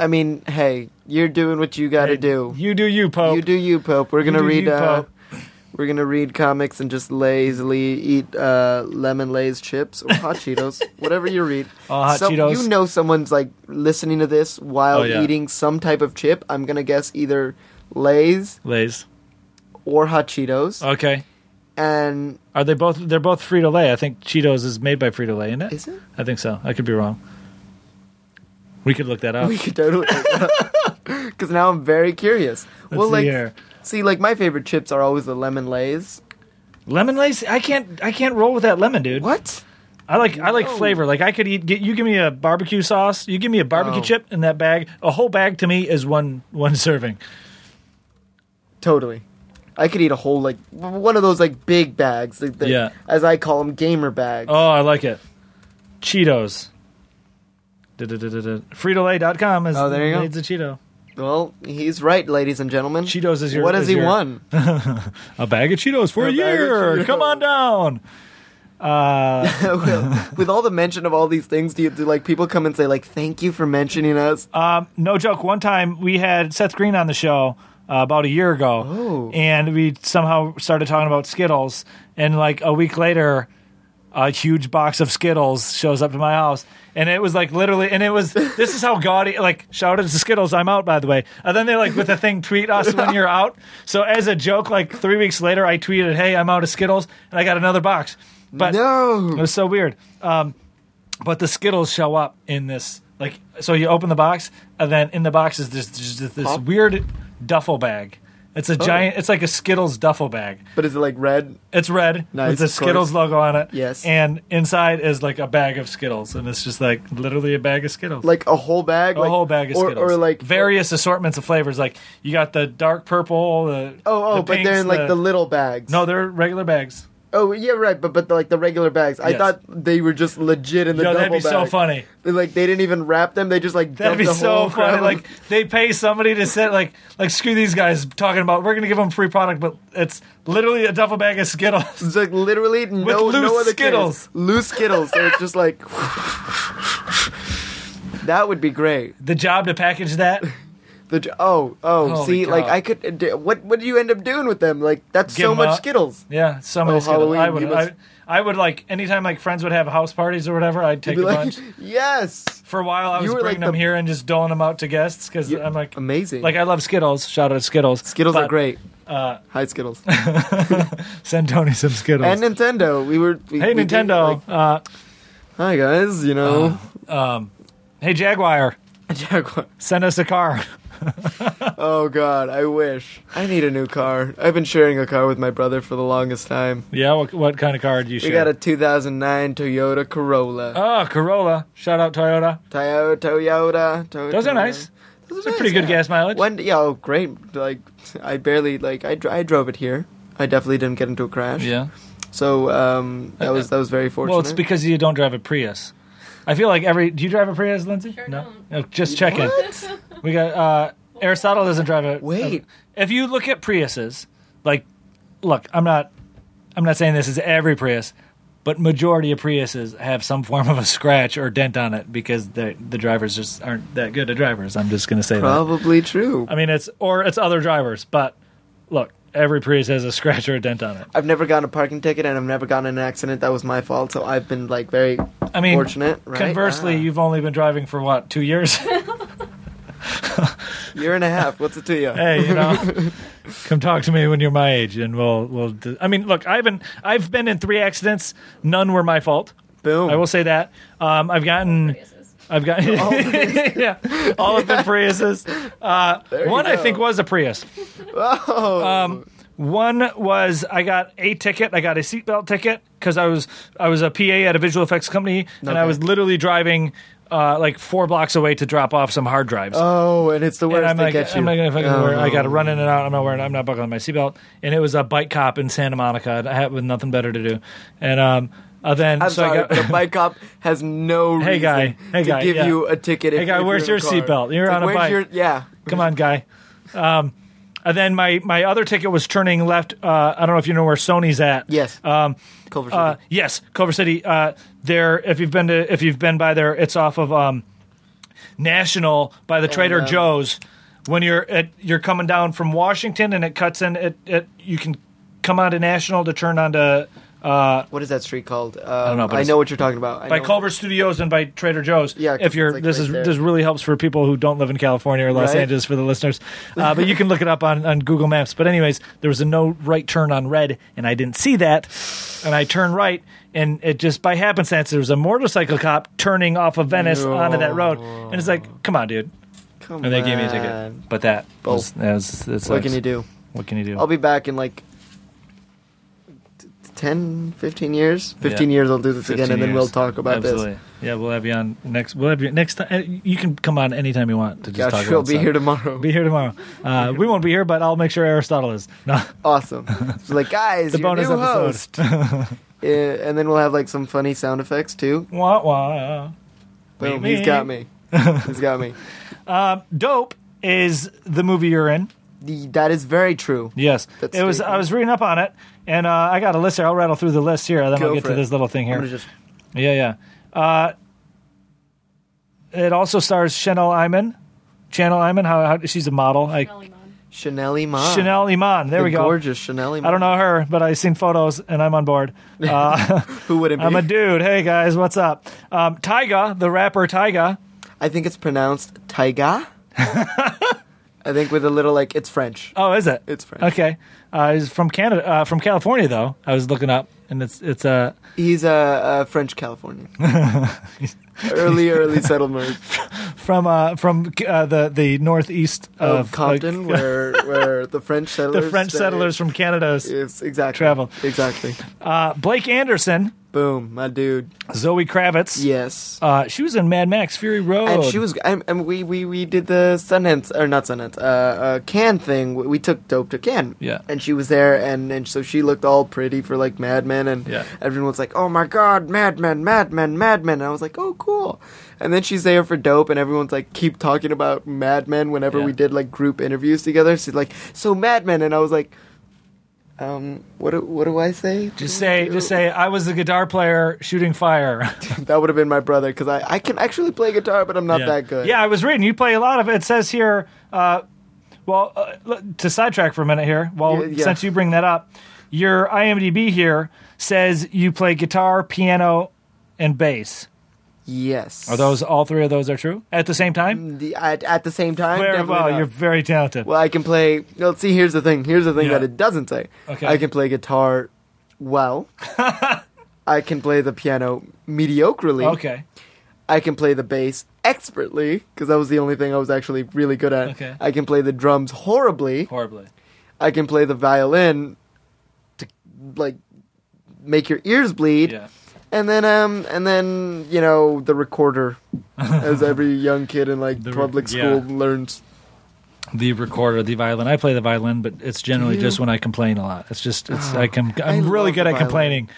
hey, you're doing what you got to do. You do you, Pope. You do you, Pope. We're gonna read. We're gonna read comics and just lazily eat lemon Lay's chips or hot Cheetos, whatever you read. Oh, hot Cheetos. You know, someone's like listening to this while Oh, yeah. eating some type of chip. I'm gonna guess either Lay's Lay's. or hot Cheetos. Okay. And Are they both? They're both Frito Lay. I think Cheetos is made by Frito Lay, isn't it? is it? I think so. I could be wrong. We could look that up. We could totally, because now I'm very curious. Let's see here. See, like my favorite chips are always the lemon Lay's. Lemon Lay's. I can't roll with that lemon, dude. What? I like flavor. Like I could eat. You give me a barbecue sauce. You give me a barbecue Oh. chip in that bag. A whole bag to me is one serving. Totally. I could eat a whole like one of those like big bags, Yeah. as I call them, gamer bags. Oh, I like it. Cheetos. Frito-Lay.com is Oh, there you go. needs a Cheeto. Well, he's right, ladies and gentlemen. Cheetos is your. What has is he your- won? A bag of Cheetos for a A bag of year. Cheetos. Come on down. With all the mention of all these things, do like people come and say like, "Thank you for mentioning us"? No joke. One time we had Seth Green on the show about a year ago, Oh. and we somehow started talking about Skittles. And like a week later, a huge box of Skittles shows up to my house, and it was like literally, and it was this is how gaudy. Like shout out to Skittles, I'm out by the way. And then they like with a thing tweet us when you're out. So as a joke, like 3 weeks later, I tweeted, "Hey, I'm out of Skittles," and I got another box. But No. it was so weird. But the Skittles show up in this, like, so you open the box, and then in the box is this Pop? weird duffel bag. It's a giant, it's like a Skittles duffel bag. But is it like red? It's red Nice, with the of Skittles course. logo on it. Yes. And inside is like a bag of Skittles, and it's just like literally a bag of Skittles. Like a whole bag? a whole bag of Skittles. Or like various assortments of flavors. Like you got the dark purple, the but pinks, they're in like the little bags. No, they're regular bags. Oh yeah, right. But like the regular bags. I Yes. thought they were just legit in the Yo, double that'd be bag. so funny. They didn't even wrap them. They just like That'd dumped be the so whole funny. crap. Like they pay somebody to sit like screw these guys talking about we're gonna give them free product, but it's literally a duffel bag of Skittles. It's like literally no loose other Skittles. case. Loose Skittles. So it's just like that would be great. The job to package that, Oh, see, cow. like I could. What do you end up doing with them? Like that's Give so 'em much up. Skittles. yeah, so many Oh, Skittles. Halloween, you must- I would like anytime like friends would have house parties or whatever, I'd take Be a like, bunch. yes, For a while, I was you were bringing like them the- here and just doling them out to guests because I'm like, amazing. like I love Skittles. Shout out to Skittles. Skittles But, are great. Hi Skittles Send Tony some Skittles. and Nintendo. hey we did, Nintendo. like, hi guys. You know, Hey Jaguar. Jaguar. Send us a car. Oh God, I wish. I need a new car. I've been sharing a car with my brother for the longest time. Yeah, what kind of car do you share? We got a 2009 Toyota Corolla. Oh, Corolla. Shout out Toyota. Toyota. Those are nice. Those They're pretty good gas mileage. Great. Like I barely like I drove it here. I definitely didn't get into a crash. Yeah. So that was very fortunate. Well, it's because you don't drive a Prius. I feel like do you drive a Prius, Lindsay? Sure no. don't. No, just checking. What? We got Aristotle doesn't drive a. Wait. If you look at Priuses, like, look, I'm not saying this is every Prius, but majority of Priuses have some form of a scratch or dent on it because the drivers just aren't that good at drivers. I'm just going to say that. Probably true. I mean, it's other drivers, but look, every Prius has a scratch or a dent on it. I've never gotten a parking ticket and I've never gotten in an accident. That was my fault. So I've been like very I mean, fortunate. Right? conversely, you've only been driving for what, 2 years? year and a half. What's it to you? Hey, come talk to me when you're my age, and we'll. I mean, look, I've been in 3 accidents. None were my fault. Boom. I will say that. I've gotten yeah, all of the Priuses. There One you I go. think was a Prius. Oh. One was I got a ticket. I got a seatbelt ticket because I was a PA at a visual effects company, and I Okay. was literally driving like 4 blocks away to drop off some hard drives. Oh, and it's the worst. And I'm they like, get you. I'm not gonna fucking Oh, wear. I no. got to run in and out. I'm not buckling my seatbelt. And it was a bike cop in Santa Monica. I had with nothing better to do. And then I'm so sorry, I got. but a bike cop has no reason Hey, guy. Hey, to guy, give yeah. you a ticket. Hey, guy, where's your seatbelt? You're on a bike. Yeah. Come on, guy. And then my other ticket was turning left. I don't know if you know where Sony's at. Yes. Culver City. Yes, Culver City. There, if you've been by there, it's off of National by the Trader Joe's. When you're coming down from Washington and it cuts in, you can come onto National to turn onto What is that street called? I don't know, but I it's- know what you're talking about. by Culver Studios and by Trader Joe's. Yeah, 'cause if you're it's, like, this right is there. this really helps for people who don't live in California or Los Right. Angeles for the listeners. But you can look it up on Google Maps. But anyways, there was a no right turn on red, and I didn't see that, and I turned right, and it just by happenstance there was a motorcycle cop turning off of Venice onto that road, and it's like, come on, dude. Come And they gave me a on. ticket. But that was, What can you do? What can you do? I'll be back in like 10, 15 years. 15 years I'll do this again, 15 and then we'll years. talk about Absolutely. Yeah, we'll have you on next. We'll have you next time. You can come on anytime you want to this. just talk Gosh, about we'll be stuff. here tomorrow. Be here tomorrow. We won't be here, but I'll make sure Aristotle is. No, Awesome. It's like, guys, the your bonus new episode. host. And then we'll have like some funny sound effects too. Wah wah. Boom, Me. he's got me. He's got me. Dope is the movie you're in. That is very true. Yes, That's it was. straight I was reading up on it, and I got a list here. I'll rattle through the list here, and then Go I'll get for to it. this little thing I'm here. gonna just Yeah. It also stars Chanel Iman. How she's a model. Chanel Iman. Chanel Iman. There The we go. Gorgeous Chanel Iman. I don't know her, but I've seen photos, and I'm on board. Who would it be? I'm a dude. Hey guys, what's up? Tyga, the rapper Tyga. I think it's pronounced Taiga. I think with a little like it's French. Oh, is it? It's French. Okay. He's from Canada, from California though. I was looking up, and it's He's a French Californian. early settlement from the northeast of Compton, where the French settlers. the French settlers from Canada Is exactly travel. exactly. Blake Anderson, Boom, my dude. Zoe Kravitz. Yes. She was in Mad Max Fury Road. And she was, and we did the Sundance, or not Sundance, Cannes thing. We took Dope to Cannes. Yeah. And she was there, and so she looked all pretty for like Mad Men, and Yeah. everyone was like, oh my god, Mad Men, Mad Men, Mad Men. And I was like, oh, cool. And then she's there for Dope, and everyone's like, keep talking about Mad Men whenever Yeah. we did like group interviews together. She's like, so Mad Men, and I was like, what do I say? Just say I was the guitar player shooting fire. That would have been my brother, because I can actually play guitar, but I'm not that good. Yeah, I was reading. You play a lot of it. It says here, to sidetrack for a minute here, Yeah. since you bring that up, your IMDb here says you play guitar, piano, and bass. Yes. Are all three of those are true at the same time? At the same time? Very Definitely well. not. You're very talented. Well, I can play. Let's see. Here's the thing. Yeah. That it doesn't say. Okay. I can play guitar well. I can play the piano mediocrely. Okay. I can play the bass expertly, because that was the only thing I was actually really good at. Okay. I can play the drums horribly. Horribly. I can play the violin to like make your ears bleed. Yeah. And then the recorder, as every young kid in like public school learns. The recorder, the violin. I play the violin, but it's generally just when I complain a lot. I'm really love good the at complaining.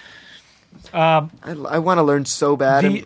I want to learn so bad.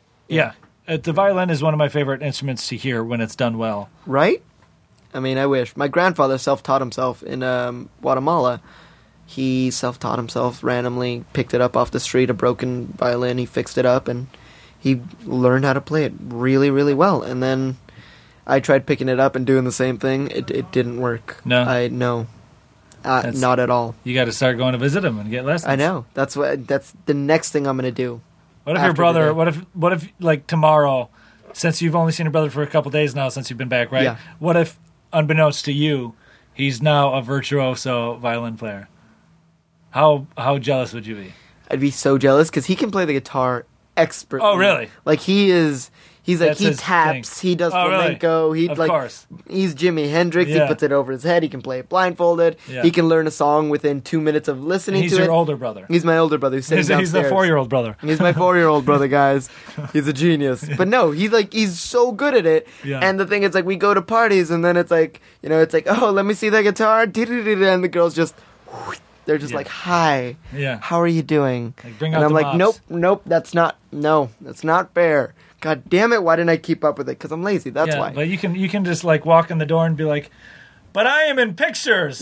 The violin is one of my favorite instruments to hear when it's done well. Right? I mean, I wish. My grandfather self-taught himself in Guatemala. He self-taught himself randomly, picked it up off the street, a broken violin. He fixed it up, and he learned how to play it really, really well. And then I tried picking it up and doing the same thing. It didn't work. No? No. Not at all. You got to start going to visit him and get lessons. I know. That's the next thing I'm going to do. What if your after brother? today. What if like tomorrow? Since you've only seen your brother for a couple days now, since you've been back, right? Yeah. What if, unbeknownst to you, he's now a virtuoso violin player? How jealous would you be? I'd be so jealous, because he can play the guitar expertly. Oh, really? Like he's like, That's he his taps, thing. he does Oh, really? flamenco, Of course. He's Jimi Hendrix, Yeah. he puts it over his head, he can play it blindfolded, Yeah. he can learn a song within 2 minutes of listening He's to your it. older brother. He's my older brother who's sitting He's downstairs. the 4-year-old brother. He's my 4-year-old brother, guys. He's a genius. But no, he's so good at it. Yeah. And the thing is, like, we go to parties, and then it's like, oh, let me see that guitar, and the girls just, they're just Yeah. like, hi, Yeah. how are you doing? Like, bring And out I'm the like, mops. nope, that's not fair. God damn it, why didn't I keep up with it? Because I'm lazy, that's Yeah, why. but you can just like walk in the door and be like, but I am in pictures.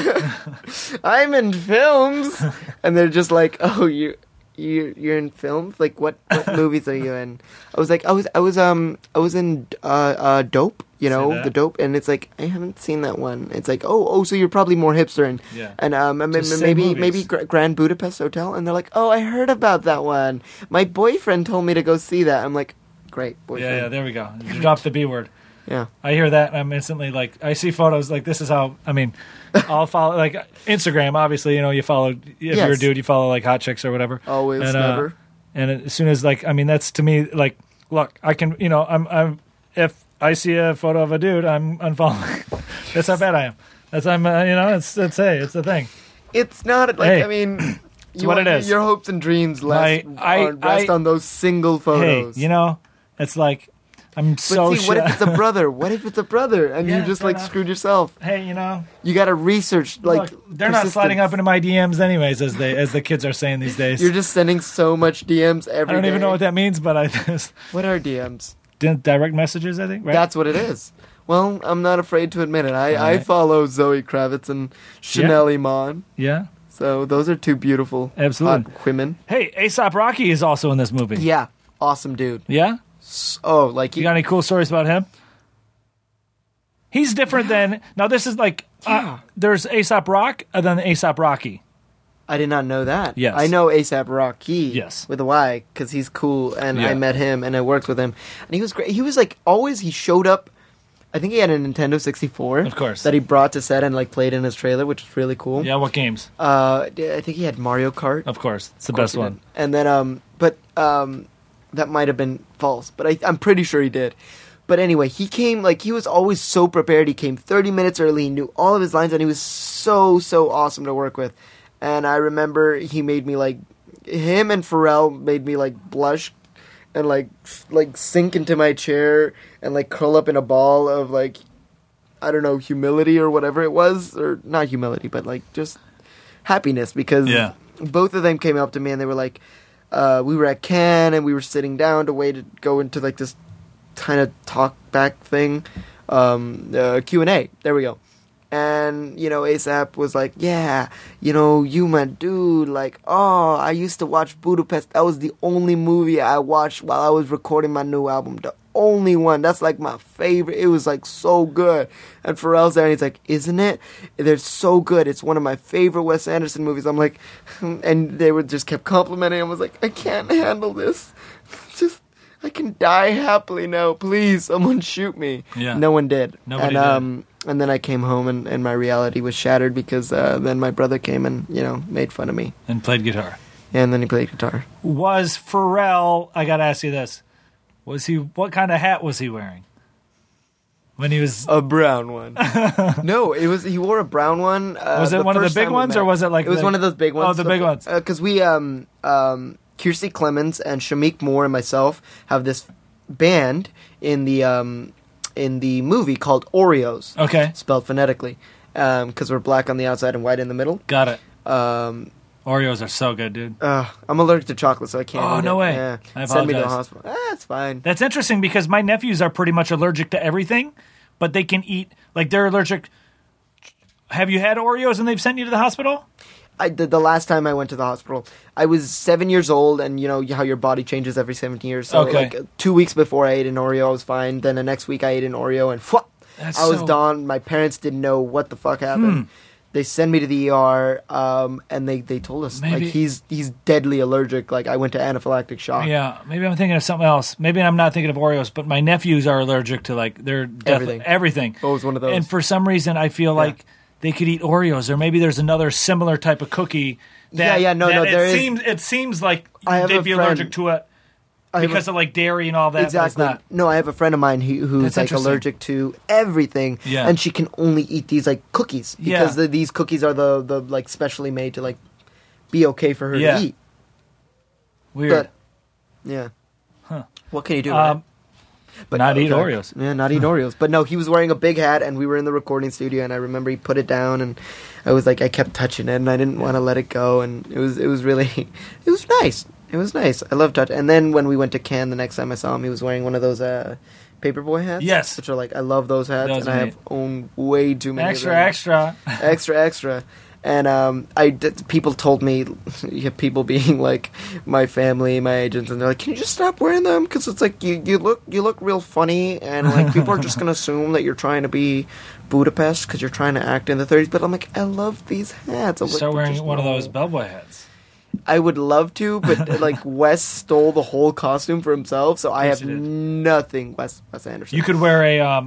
I'm in films. And they're just like, oh, you're in films? Like, what movies are you in? I was like, I was in Dope. You know, that. the Dope, and it's like I haven't seen that one. It's like, oh, so you're probably more hipster, and Yeah. and Just say maybe movies. Grand Budapest Hotel, and they're like, oh, I heard about that one. My boyfriend told me to go see that. I'm like, great, boyfriend. Yeah, there we go. You dropped the B word. Yeah. I hear that, and I'm instantly like, I see photos like this is how. I mean, I'll follow like Instagram. Obviously, you follow if Yes. you're a dude, you follow like hot chicks or whatever. Always, and, never. And as soon as like, I mean, that's to me like, look, I can, I'm if I see a photo of a dude, I'm unfollowing. That's how bad I am. It's the thing. It's not like Hey, I mean, what it is. Your hopes and dreams rest on those single photos. Hey, it's like I'm but so. see, what if it's a brother? What if it's a brother and Yeah, you just fair like enough. screwed yourself? Hey, You got to research like. look, they're not sliding up into my DMs anyways, as the kids are saying these days. You're just sending so much DMs every day. I don't even know what that means, but I just What are DMs? direct messages. I think right. That's what it is. Well, I'm not afraid to admit it. I Right. follow Zoe Kravitz and Chanel Iman. Yeah, So those are two beautiful Absolutely. hot women. Hey, Aesop Rocky is also in this movie. Yeah. Awesome dude. Yeah? Oh, like You got any cool stories about him? He's different than... Now, this is like... there's Aesop Rock and then Aesop Rocky. I did not know that. Yes. I know ASAP Rocky. Yes. With a Y, because he's cool, and Yeah. I met him, and I worked with him. And he was great. He was like, always, he showed up. I think he had a Nintendo 64. Of course. That he brought to set and like played in his trailer, which was really cool. Yeah, what games? I think he had Mario Kart. Of course. It's the Of course best he one. did. And then, that might have been false, but I'm pretty sure he did. But anyway, he came, like, he was always so prepared. He came 30 minutes early, he knew all of his lines, and he was so, so awesome to work with. And I remember he made me, like, him and Pharrell made me, like, blush and, like sink into my chair and, like, curl up in a ball of, like, I don't know, humility or whatever it was. Or not humility, but, like, just happiness. Because Yeah. both of them came up to me and they were like, we were at Cannes and we were sitting down to wait to go into, like, this kind of talk back thing. Q&A. There we go. And, ASAP was like, yeah, you my dude, like, oh, I used to watch Budapest. That was the only movie I watched while I was recording my new album. The only one. That's, like, my favorite. It was, like, so good. And Pharrell's there, and he's like, isn't it? They're so good. It's one of my favorite Wes Anderson movies. I'm like, and they would just kept complimenting him. I was like, I can't handle this. Just... I can die happily now. Please, someone shoot me. Yeah. No one did. Nobody did. And then I came home and my reality was shattered because then my brother came and, made fun of me. And played guitar. And then he played guitar. Was Pharrell... I got to ask you this. What kind of hat was he wearing? When he was... A brown one. No, he wore a brown one. Was it one of the big ones or was it like... It was one of those big ones. Oh, the big ones. Because we, Kiersey Clemens and Shamik Moore and myself have this band in the movie called Oreos. Okay. Spelled phonetically. Because we're black on the outside and white in the middle. Got it. Oreos are so good, dude. I'm allergic to chocolate, so I can't eat no it. way. Yeah. I Send me to the apologize. hospital. It's fine. That's interesting because my nephews are pretty much allergic to everything, but they can eat... Like, they're allergic... Have you had Oreos and they've sent you to the hospital? The last time I went to the hospital, I was 7 years old, and you know how your body changes every 17 years. So, Okay. like 2 weeks before I ate an Oreo, I was fine. Then the next week I ate an Oreo, and That's I was so- done. My parents didn't know what the fuck happened. They sent me to the ER, and they told us Maybe- like he's deadly allergic. Like I went to anaphylactic shock. Yeah, maybe I'm thinking of something else. Maybe I'm not thinking of Oreos, but my nephews are allergic to everything. Oh, it was one of those. And for some reason, I feel like they could eat Oreos, or maybe there's another similar type of cookie. That, No, there is. It seems like I have they'd a be friend- allergic to it I have because a- of like dairy and all that. but it's Exactly. not. No, I have a friend of mine who's That's like interesting. allergic to everything, Yeah. and she can only eat these like cookies Yeah. because these cookies are the like specially made to like be okay for her Yeah. to eat. Weird. But yeah, what can you do? Um, right? But not eat sorry. Oreos. Yeah, not eat Oreos. But no, he was wearing a big hat, and we were in the recording studio, and I remember he put it down, and I was like, I kept touching it, and I didn't want to let it go, and it was really, it was nice. It was nice. I love touch. And then when we went to Cannes, the next time I saw him, he was wearing one of those paperboy hats. Yes. Which are like, I love those hats, Those and I are have owned way too many. extra, of them. extra. extra. And people told me, people being like my family, my agents, and they're like, "Can you just stop wearing them? Because it's like you look real funny, and like people are just gonna assume that you're trying to be Budapest because you're trying to act in the 30s." But I'm like, I love these hats. I'm Start like, wearing just one of no. those bellboy hats. I would love to, but like Wes stole the whole costume for himself, so I have he did. nothing. Wes Anderson. You could wear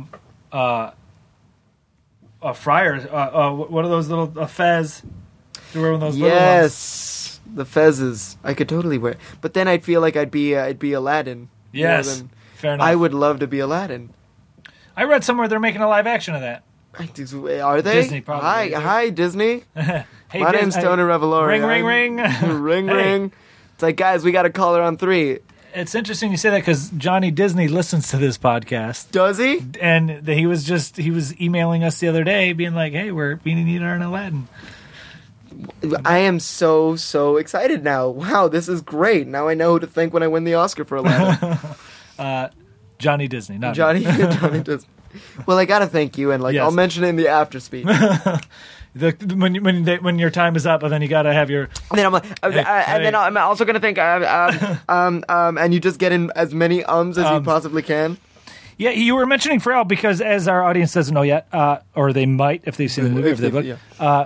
a friar. What are those little a fez? You wear one of those little ones. Yes, the fezzes. I could totally wear, but then I'd feel like I'd be Aladdin. Yes, fair enough. I would love to be Aladdin. I read somewhere they're making a live action of that. Are they? Disney, probably. Hi, Disney. Hey, My name's Tony Revolori. Ring, ring, ring. ring, Hey. ring. It's like, guys, we got a caller on 3. It's interesting you say that because Johnny Disney listens to this podcast. Does he? And he was emailing us the other day being like, hey, we need our Aladdin. I am so excited now. Wow, this is great. Now I know who to thank when I win the Oscar for Aladdin. Johnny Disney, not Johnny Disney. Well, I gotta thank you, and Yes. I'll mention it in the after speech. when your time is up, and then you got to have your... And then I'm like, Hey, and then I'm also gonna thank, and you just get in as many as you possibly can. Yeah, you were mentioning Pharrell because, as our audience doesn't know yet, or they might if they've seen the movie, if they've looked,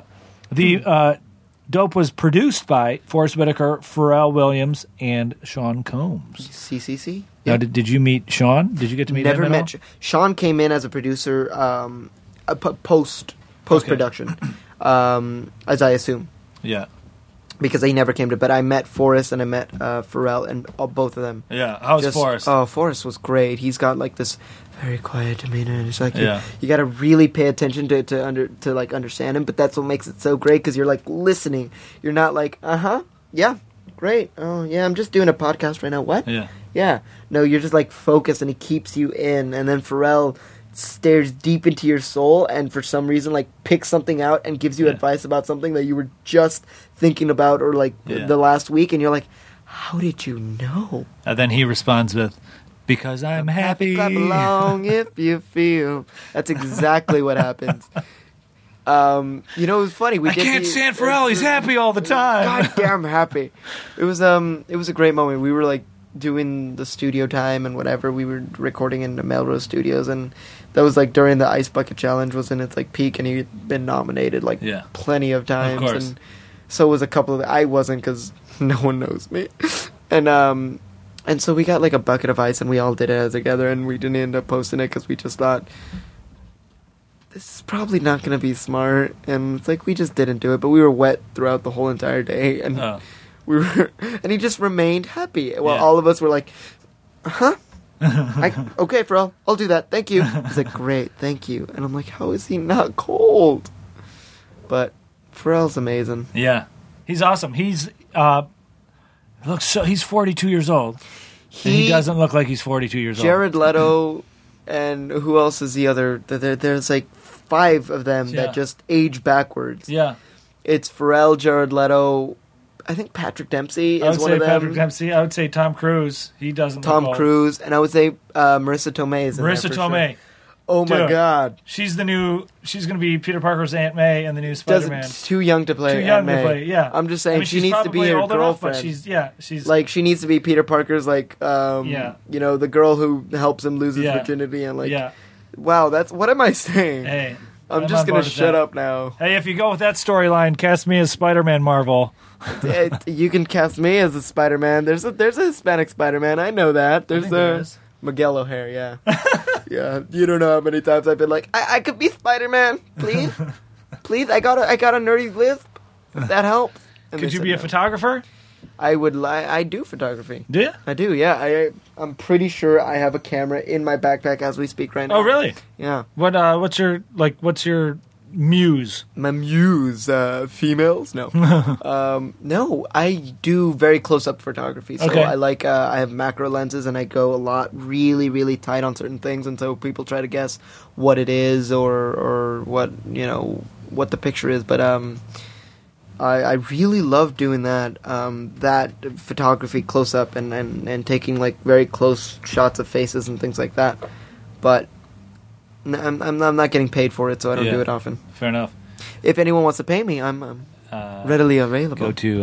the Dope was produced by Forrest Whitaker, Pharrell Williams, and Sean Combs. CCC. Now, did you meet Sean? Did you get to meet Never him? met Sean. Came in as a producer, post production, as I assume, Yeah. because he never came to. But I met Forrest and I met Pharrell, and both of them. Yeah. How's Forrest? Oh, Forrest was great. He's got like this very quiet demeanor, and it's like Yeah. you got to really pay attention to like understand him. But that's what makes it so great because you're like listening. You're not like, yeah, great. Oh yeah, I'm just doing a podcast right now. What? Yeah. Yeah. No, you're just like focused, and he keeps you in. And then Pharrell stares deep into your soul, and for some reason, like picks something out and gives you advice about something that you were just thinking about, or like the last week, and you're like, how did you know? And then he responds with, because I'm happy. Clap along if you feel. That's exactly what happens. It was funny. I can't stand Pharrell. He's happy all the time. Goddamn happy. It was a great moment. We were like doing the studio time and whatever. We were recording in the Melrose Studios, and that was like during the Ice Bucket Challenge was in its like peak, and he'd been nominated like plenty of times. Of course. And so was a couple of. I wasn't because no one knows me, and so we got like a bucket of ice, and we all did it together, and we didn't end up posting it because we just thought, this is probably not going to be smart, and it's like we just didn't do it, but we were wet throughout the whole entire day, and and he just remained happy. Well, all of us were like, okay, Pharrell, I'll do that. Thank you. He's like, great, thank you. And I'm like, how is he not cold? But Pharrell's amazing. Yeah, he's awesome. He's he's 42 years old. He doesn't look like he's 42 years old. Jared Leto, and who else is the other? There's like 5 of them that just age backwards. Yeah, it's Pharrell, Jared Leto. I think Patrick Dempsey is one of them. Patrick Dempsey. I would say Tom Cruise. He doesn't. Tom Cruise, and I would say Marissa Tomei is in there for Marissa Tomei. Sure. Oh my God, she's the new. She's going to be Peter Parker's Aunt May in the new Spider-Man. Too young to play. Too young Aunt May. to play. Yeah, I'm just saying she she's needs to be probably her old enough, but girlfriend. she's like she needs to be Peter Parker's like the girl who helps him lose his virginity and like wow, that's what am I saying? Hey, I'm just gonna shut up now. Hey, if you go with that storyline, cast me as Spider-Man, Marvel. You can cast me as a Spider-Man. There's a Hispanic Spider-Man. I know that. There's Miguel O'Hare. Yeah, yeah. You don't know how many times I've been like, I could be Spider-Man, please, please. I got a nerdy lisp. That helps. And could you be a photographer? I would. I do photography. Do you? I do. Yeah. I'm pretty sure I have a camera in my backpack as we speak right now. Oh, really? Yeah. What's your muse? My muse, females? No. No, I do very close-up photography. So I like, I have macro lenses, and I go a lot really, really tight on certain things, and so people try to guess what it is or what, what the picture is. But I really love doing that, that photography close-up and taking, like, very close shots of faces and things like that. But I'm not getting paid for it, so I don't do it often. Fair enough. If anyone wants to pay me, I'm readily available. Go to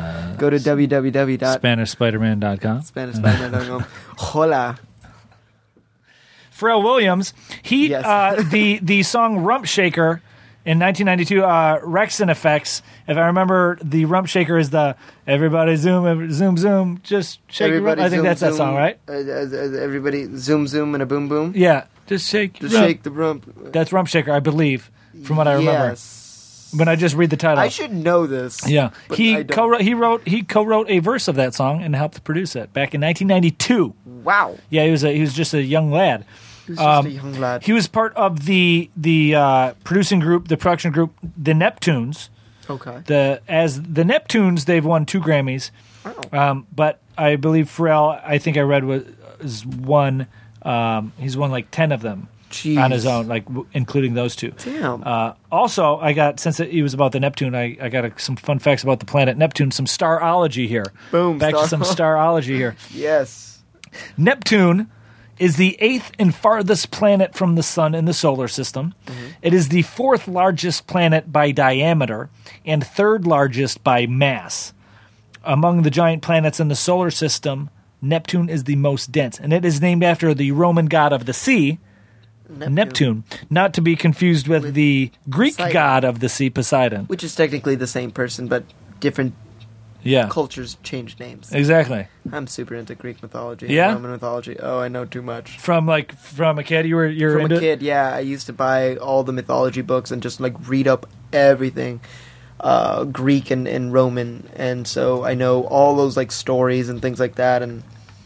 www.SpanishSpiderman.com. SpanishSpiderman.com. Hola. Pharrell Williams, Yes. the song Rump Shaker in 1992, Rexon Effects. If I remember, the Rump Shaker is the everybody zoom, zoom, just shake your rump. I think that's that song, right? Everybody zoom, zoom, and a boom, boom. Yeah, just shake your Just rump. shake the rump. That's Rump Shaker, I believe, from what I remember. Yes. When I just read the title. I should know this. Yeah, but he I don't. co-wrote a verse of that song and helped produce it back in 1992. Wow. Yeah, he was just a young lad. He was just a young lad. He was part of the producing group, the production group, the Neptunes. Okay. The Neptunes, they've won 2 Grammys. Wow. But I believe Pharrell, I think I read was won. He's won like 10 of them Jeez. on his own, like including those 2. Damn. Also, I got, since he was about the Neptune, I got some fun facts about the planet Neptune, some starology here. Boom, Back to some starology here. Yes. Neptune is the 8th and farthest planet from the sun in the solar system. Mm-hmm. It is the 4th largest planet by diameter and 3rd largest by mass. Among the giant planets in the solar system, Neptune is the most dense, and it is named after the Roman god of the sea, Neptune, not to be confused with the Greek Poseidon. god of the sea, Poseidon. Which is technically the same person, but different Yeah, cultures change names. exactly. I'm super into Greek mythology. Yeah? And Roman mythology. Oh, I know too much. From a kid, you're From into a kid, yeah, I used to buy all the mythology books and just like read up everything, Greek and Roman, and so I know all those like stories and things like that, and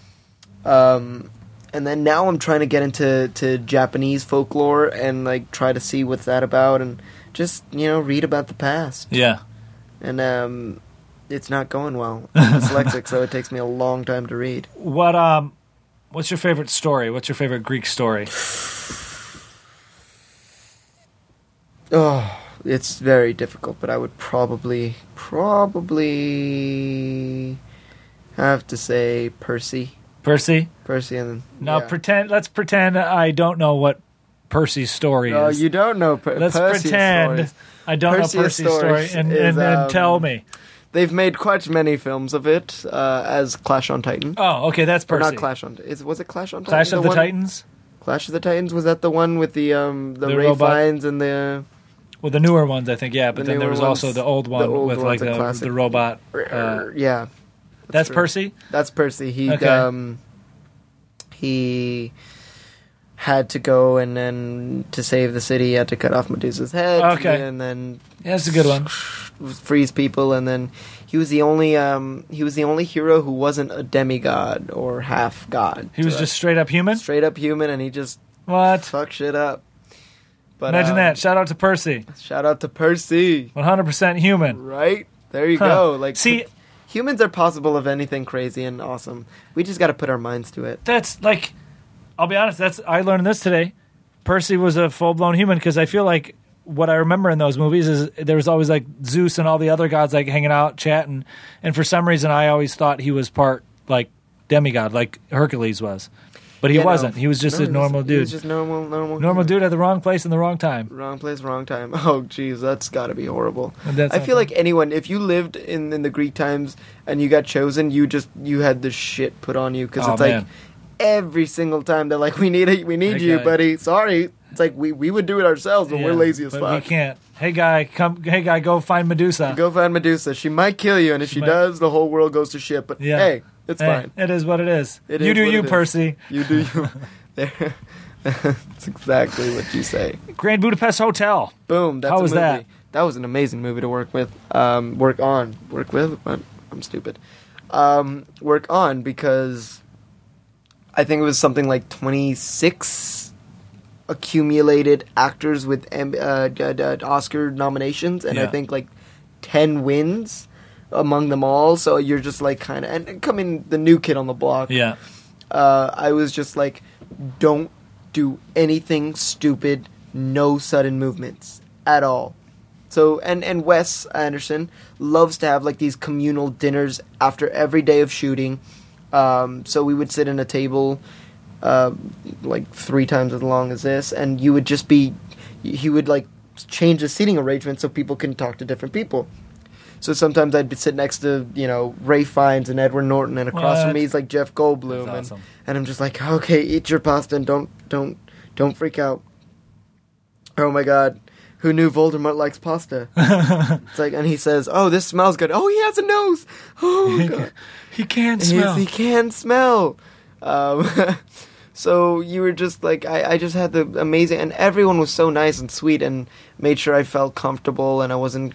then now I'm trying to get into Japanese folklore and like try to see what's that about, and just read about the past, Yeah. and it's not going well. I'm dyslexic, so it takes me a long time to read. What's your favorite story? What's your favorite Greek story? Oh, it's very difficult, but I would probably have to say Percy. Percy? Percy and Now yeah. let's pretend I don't know what Percy's story No, is. you don't know Let's Perseus pretend stories. I don't know Perseus Percy's story stories and is, then tell me. They've made quite many films of it as Clash on Titan. Oh, okay, that's Or Percy. not Clash on... Was it Clash on Titan? Clash of the one? Titans? Clash of the Titans? Was that the one with the Ray robot? Fiennes and the... Well, the newer ones, I think, yeah. But The then there newer was also ones, the old one the old with ones, like the classic. the robot. yeah. That's true. Percy? That's Percy. Okay. He had to go, and then to save the city, he had to cut off Medusa's head. Okay. And then Yeah, that's a good one. freeze people, and then he was the only hero who wasn't a demigod or half god. He was just straight up human? straight up human, and he just What? fucked shit up. But Imagine that. Shout out to Percy. Shout out to Percy. 100% human. Right there, you Huh. go. Like, See, humans are possible of anything crazy and awesome. We just got to put our minds to it. that's like, I'll be honest, I learned this today. Percy was a full-blown human because I feel like what I remember in those movies is there was always like Zeus and all the other gods like hanging out, chatting. And for some reason, I always thought he was part like demigod, like Hercules was. But he Yeah, no. wasn't. He was just a normal He dude. was just normal Normal dude at the wrong place in the wrong time. Wrong place, wrong time. Oh, jeez, that's got to be horrible. And that's I not feel fun. like anyone, if you lived in the Greek times and you got chosen, you had the shit put on you because Oh, it's like man. every single time they're like, we need you, Okay. buddy. Sorry, it's like we would do it ourselves, but we're Yeah, lazy as but fuck. we can't. Hey guy, go find Medusa. Go find Medusa. She might kill you, and if she might- does, the whole world goes to shit. But Yeah. hey, it's Hey, fine. It is what it is. It You is do what you, it is. Percy. You do you. There. That's exactly what you say. Grand Budapest Hotel. Boom. That's How a was movie. that? That was an amazing movie to work with. Work with. But I'm stupid. Work on because I think it was something like 26 accumulated actors with Oscar nominations, and I Yeah. think like 10 wins among them all. So you're just like kind of and coming the new kid on the block. Yeah. I was just like, don't do anything stupid, no sudden movements at all. So, and Wes Anderson loves to have like these communal dinners after every day of shooting. So we would sit in a table like 3 times as long as this, and you would just be, he would like change the seating arrangement so people can talk to different people. So sometimes I'd sit next to, Ray Fiennes and Edward Norton, and across from me is like Jeff Goldblum, That's awesome. and I'm just like, okay, eat your pasta and don't freak out. Oh my God, who knew Voldemort likes pasta? It's like, and he says, oh, this smells good. Oh, he has a nose. Oh God, He can smell. he can smell. So you were just like, I just had the amazing, and everyone was so nice and sweet and made sure I felt comfortable and I wasn't,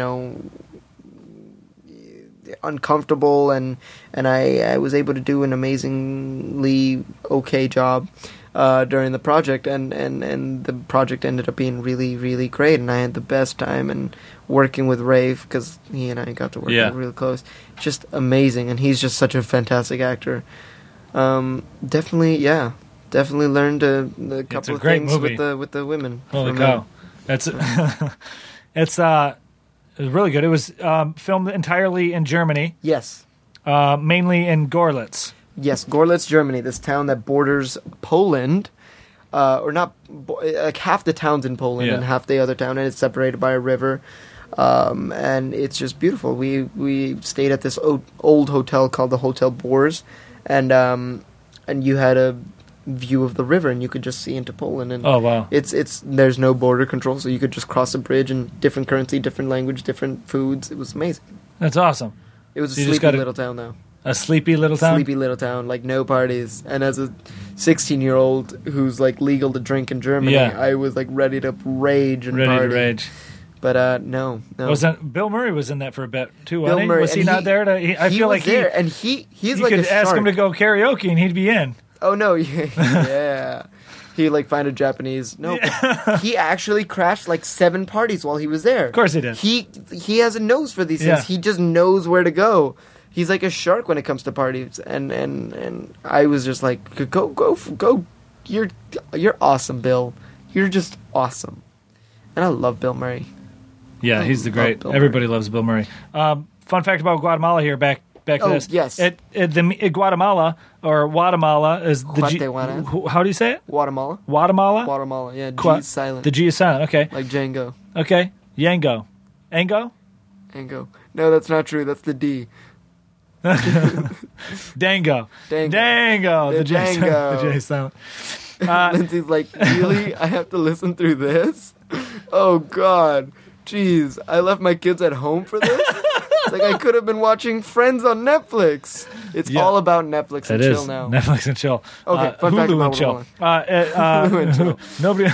uncomfortable, and I was able to do an amazingly okay job during the project, and the project ended up being really, really great, and I had the best time and working with Rafe, because he and I got to work really close. Just amazing, and he's just such a fantastic actor. Definitely learned a couple of things movie. with the women. Holy cow. It's really good. It was filmed entirely in Germany, Yes. mainly in Gorlitz. Yes, Gorlitz, Germany, this town that borders Poland, or not, like half the town's in Poland and half the other town, and it's separated by a river, and it's just beautiful. We stayed at this old hotel called the Hotel Boers, and you had a view of the river, and you could just see into Poland. And Oh, wow. It's there's no border control, so you could just cross a bridge, and different currency, different language, different foods. It was amazing. That's awesome. It was a So you just sleepy gotta- little town, though. A sleepy little town? Sleepy little town, like no parties. And as a 16-year-old who's like legal to drink in Germany, Yeah. I was like ready to rage and Ready party. to rage. But no. Wasn't Bill Murray was in that for a bit too? Bill Wasn't he? Murray, Was he and not there? I he feel was like there, and he's you like could a ask shark. him to go karaoke and he'd be in. Oh no, yeah. He like find a Japanese. No, but he actually crashed like 7 parties while he was there. Of course he did. He has a nose for these Yeah. things. He just knows where to go. He's like a shark when it comes to parties, and I was just like, go. You're awesome, Bill. You're just awesome, and I love Bill Murray. Yeah, he's the great. Bill Everybody loves Bill Murray. Fun fact about Guatemala here. Back to Oh, this. yes. Guatemala or Guatemala is the G. Guatemala. How do you say it? Guatemala. Guatemala. Guatemala. Yeah, Qua- G's silent. The G is silent. Okay. Like Django. Okay. Yango. Ango. Ango. No, that's not true. That's the D. Dango. Dango. The The J is silent. Dango. The J is silent. Lindsay's like, really? I have to listen through this? Oh, God. Jeez, I left my kids at home for this? It's like I could have been watching Friends on Netflix. It's Yeah. all about Netflix and It chill is now. Netflix and chill. Okay, fun fact Hulu about and chill. Hulu and chill. Nobody.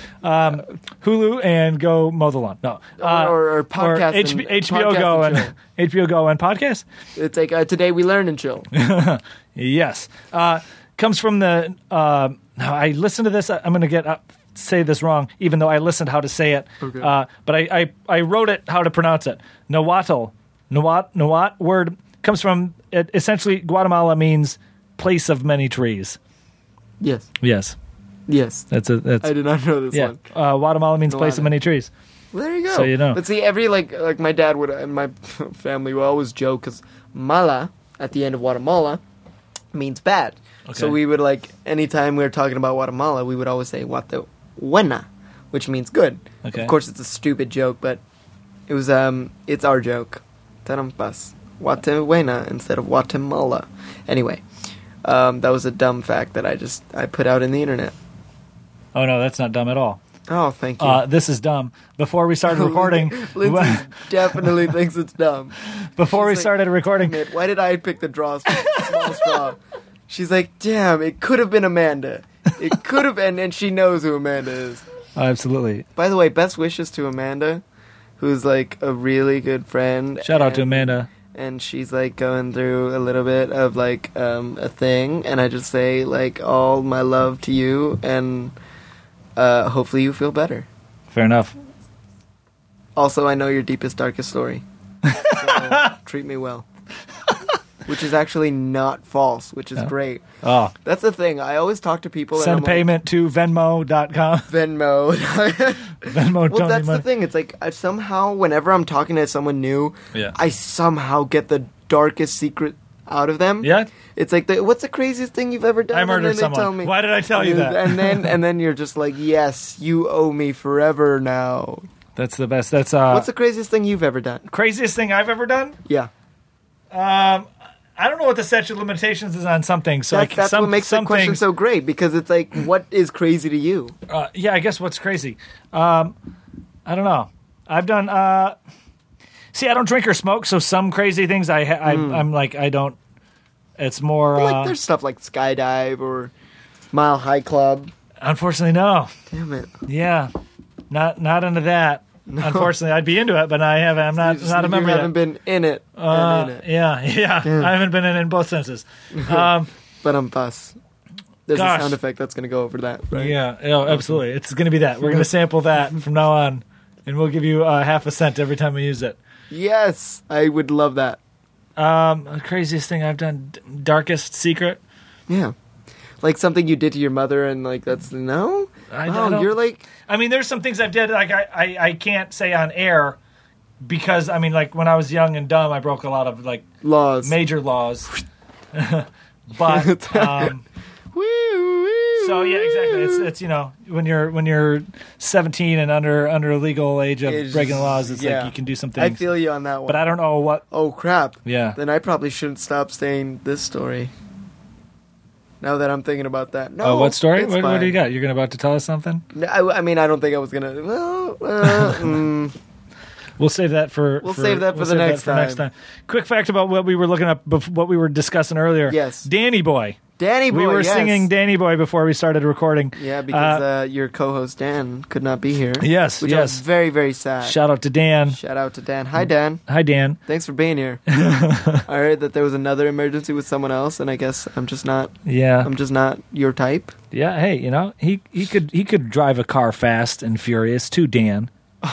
Hulu and go mow the lawn. No, Or podcast and- HBO podcast Go and and HBO Go and podcast. It's like, today we learn and chill. Yes, comes from the. Now I listened to this. I'm going to say this wrong, even though I listened how to say it. Okay. But I wrote it how to pronounce it. Nahuatl. Nahuatl word comes from essentially Guatemala means place of many trees. Yes. Yes, Yes. that's I did not know this yeah. one. Guatemala means place of Nahuatl. many trees. Well, there you go. So you know. But see, every like my dad would and my family would always joke because mala at the end of Guatemala means bad. Okay. So we would anytime we were talking about Guatemala, we would always say Guatebuena, which means good. Okay. Of course, it's a stupid joke, but it was it's our joke. Tarampas Guatebuena instead of Guatemala. Anyway, that was a dumb fact that I put out in the internet. Oh no, that's not dumb at all. Oh, thank you. This is dumb. Before we started recording, Lindsay definitely thinks it's dumb. before we She's like, started recording, "Damn it, why did I pick the small straw? She's like, damn, it could have been Amanda. It could have been, and she knows who Amanda is. absolutely. By the way, best wishes to Amanda, who's like a really good friend. Shout out to Amanda. And she's like going through a little bit of like a thing, and I just say like all my love to you, and hopefully you feel better. Fair enough. Also, I know your deepest, darkest story. So, treat me well. Which is actually not false, which is great. Oh, That's the thing. I always talk to people. send and I'm payment to Venmo.com. Like, Venmo. Venmo. Well, Tony that's money. the thing. It's like I somehow, whenever I'm talking to someone new, Yeah. I somehow get the darkest secret out of them. Yeah. It's like, what's the craziest thing you've ever done? I murdered And then they someone. tell me, Why did I tell you that? And then you're just like, yes, you owe me forever now. That's the best. That's What's the craziest thing you've ever done? craziest thing I've ever done? Yeah. I don't know what the statute of limitations is on something. So That's what makes that question so great, because it's like, what is crazy to you? Yeah, I guess what's crazy. I don't know. I've done. See, I don't drink or smoke, so some crazy things I'm like I don't. It's more. Like there's stuff like skydive or Mile High Club. Unfortunately, no. Damn it. Yeah, not into that. No. Unfortunately, I'd be into it, but I haven't. I'm not a member. You haven't been in it. And in it. Yeah. I haven't been in both senses. But there's Gosh. a sound effect that's going to go over that, right? Yeah, absolutely. It's going to be that. We're going to sample that from now on, and we'll give you half a cent every time we use it. Yes, I would love that. The craziest thing I've done, darkest secret. Yeah. Like something you did to your mother, and like that's no. I don't, you're like. I mean, there's some things I've did like I can't say on air because I mean, like when I was young and dumb, I broke a lot of like Laws. major laws. But so yeah, exactly. It's when you're 17 and under legal age of breaking the laws, it's like you can do some things. I feel you on that one. But I don't know what. Oh crap! Yeah. Then I probably shouldn't stop saying this story. Now that I'm thinking about that. No. Oh, what story? It's What fine. do you got? You're about to tell us something? I mean, I don't think I was gonna. We'll save that for. We'll save that for the next time. Quick fact about what we were looking up, what we were discussing earlier. Yes. Danny Boy. Danny Boy. We were yes. singing Danny Boy before we started recording. Yeah, because your co-host Dan could not be here. Yes, which I was very, very sad. Shout out to Dan. Shout out to Dan. Hi, Dan. Hi, Dan. Thanks for being here. I heard that there was another emergency with someone else, and I guess I'm just not. Yeah. I'm just not your type. Yeah. Hey, he could drive a car fast and furious too, Dan.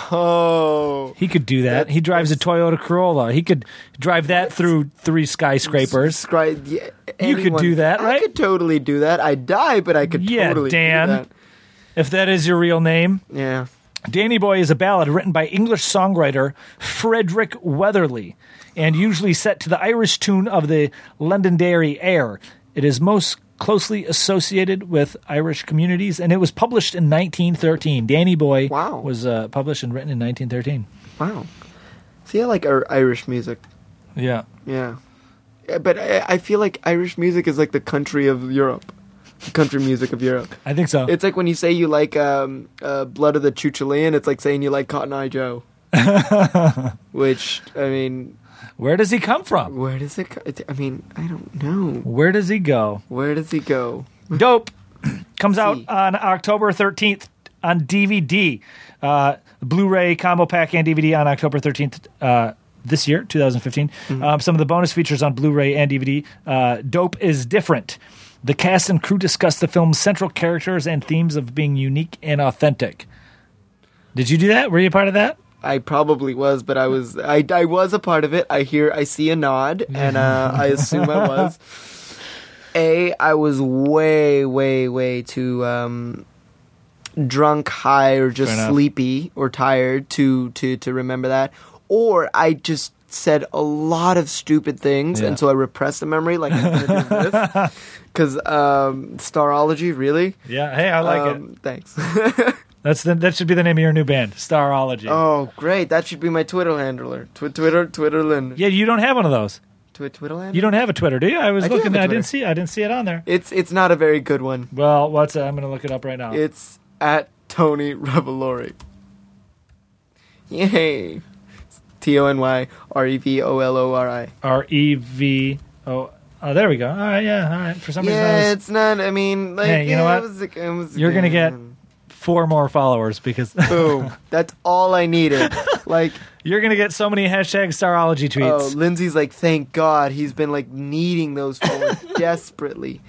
Oh. He could do that. He drives a Toyota Corolla. He could drive that through 3 skyscrapers. You could do that, right? I could totally do that. I'd die, but I could totally Dan, do that. If that is your real name. Yeah. Danny Boy is a ballad written by English songwriter Frederick Weatherly and usually set to the Irish tune of the Londonderry Air. It is most closely associated with Irish communities, and it was published in 1913. Danny Boy was published and written in 1913. Wow. See, I like Irish music. Yeah. Yeah. But I feel like Irish music is like the country of Europe. The country music of Europe. I think so. It's like when you say you like Blood of the Chuchulian, it's like saying you like Cotton Eye Joe. Which, I mean... Where does he come from? Where does it I mean, I don't know. Where does he go? Where does he go? Dope comes out on October 13th on DVD. Blu-ray combo pack and DVD on October 13th this year, 2015. Mm-hmm. Some of the bonus features on Blu-ray and DVD. Dope is different. The cast and crew discuss the film's central characters and themes of being unique and authentic. Did you do that? Were you a part of that? I probably was, but I was a part of it. I see a nod, and I assume I was. I was way, way, way too drunk, high, or just sleepy or tired to remember that. Or I just said a lot of stupid things, and so I repressed the memory like I'm going to do this. Because Starology, really? Yeah, hey, I like it. Thanks. That should be the name of your new band, Starology. Oh, great. That should be my Twitter handler. Twitterland. Yeah, you don't have one of those. Twitter handler? You don't have a Twitter, do you? I was I do looking. have a I Twitter. didn't see it on there. It's not a very good one. Well, what's it? I'm going to look it up right now. It's at Tony Revolori. Yay. TonyRevolori. REVO. Oh, there we go. All right, yeah, all right. For some reason, it's not. I mean, like, hey, you know what? It was You're gonna get 4 more followers because boom. That's all I needed. Like, you're gonna get so many hashtag Starology tweets. Oh, Lindsay's like, thank God. He's been like needing those for desperately.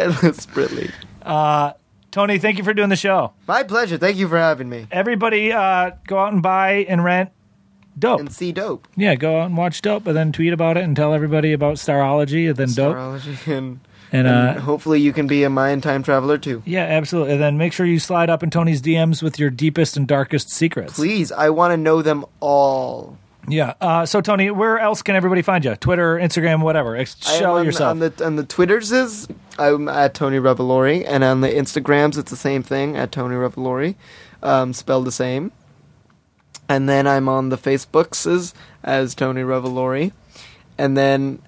Tony, thank you for doing the show. My pleasure. Thank you for having me. Everybody, go out and buy and rent Dope. And see Dope. Yeah, go out and watch Dope, and then tweet about it and tell everybody about Starology, and then Dope. Starology, and hopefully you can be a Mayan time traveler too. Yeah, absolutely. And then make sure you slide up in Tony's DMs with your deepest and darkest secrets. Please, I want to know them all. Yeah. So, Tony, where else can everybody find you? Twitter, Instagram, whatever. Show yourself. On the Twitters I'm at Tony Revolori, and on the Instagrams it's the same thing, at Tony Revolori, spelled the same. And then I'm on the Facebooks as Tony Revolori, and then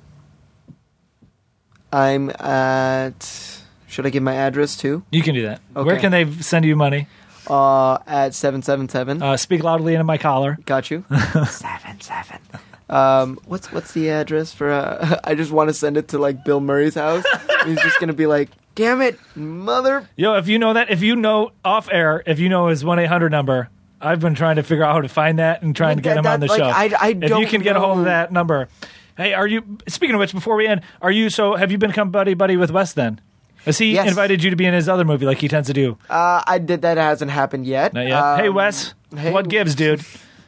I'm at. Should I give my address too? You can do that. Okay. Where can they send you money? At 777. Speak loudly into my collar. Got you. 77. What's the address for? I just want to send it to like Bill Murray's house. He's just gonna be like, "Damn it, mother!" Yo, if you know off air, if you know his 1-800 number, I've been trying to figure out how to find that and trying to get him on the show. I don't if you can get a hold of know. that number. Hey, are you? Speaking of which, before we end, have you become buddy with Wes then? Has he Yes. invited you to be in his other movie like he tends to do? I did. That hasn't happened yet. Not yet. Hey, Wes. hey, what gives, dude?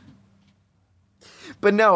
But no,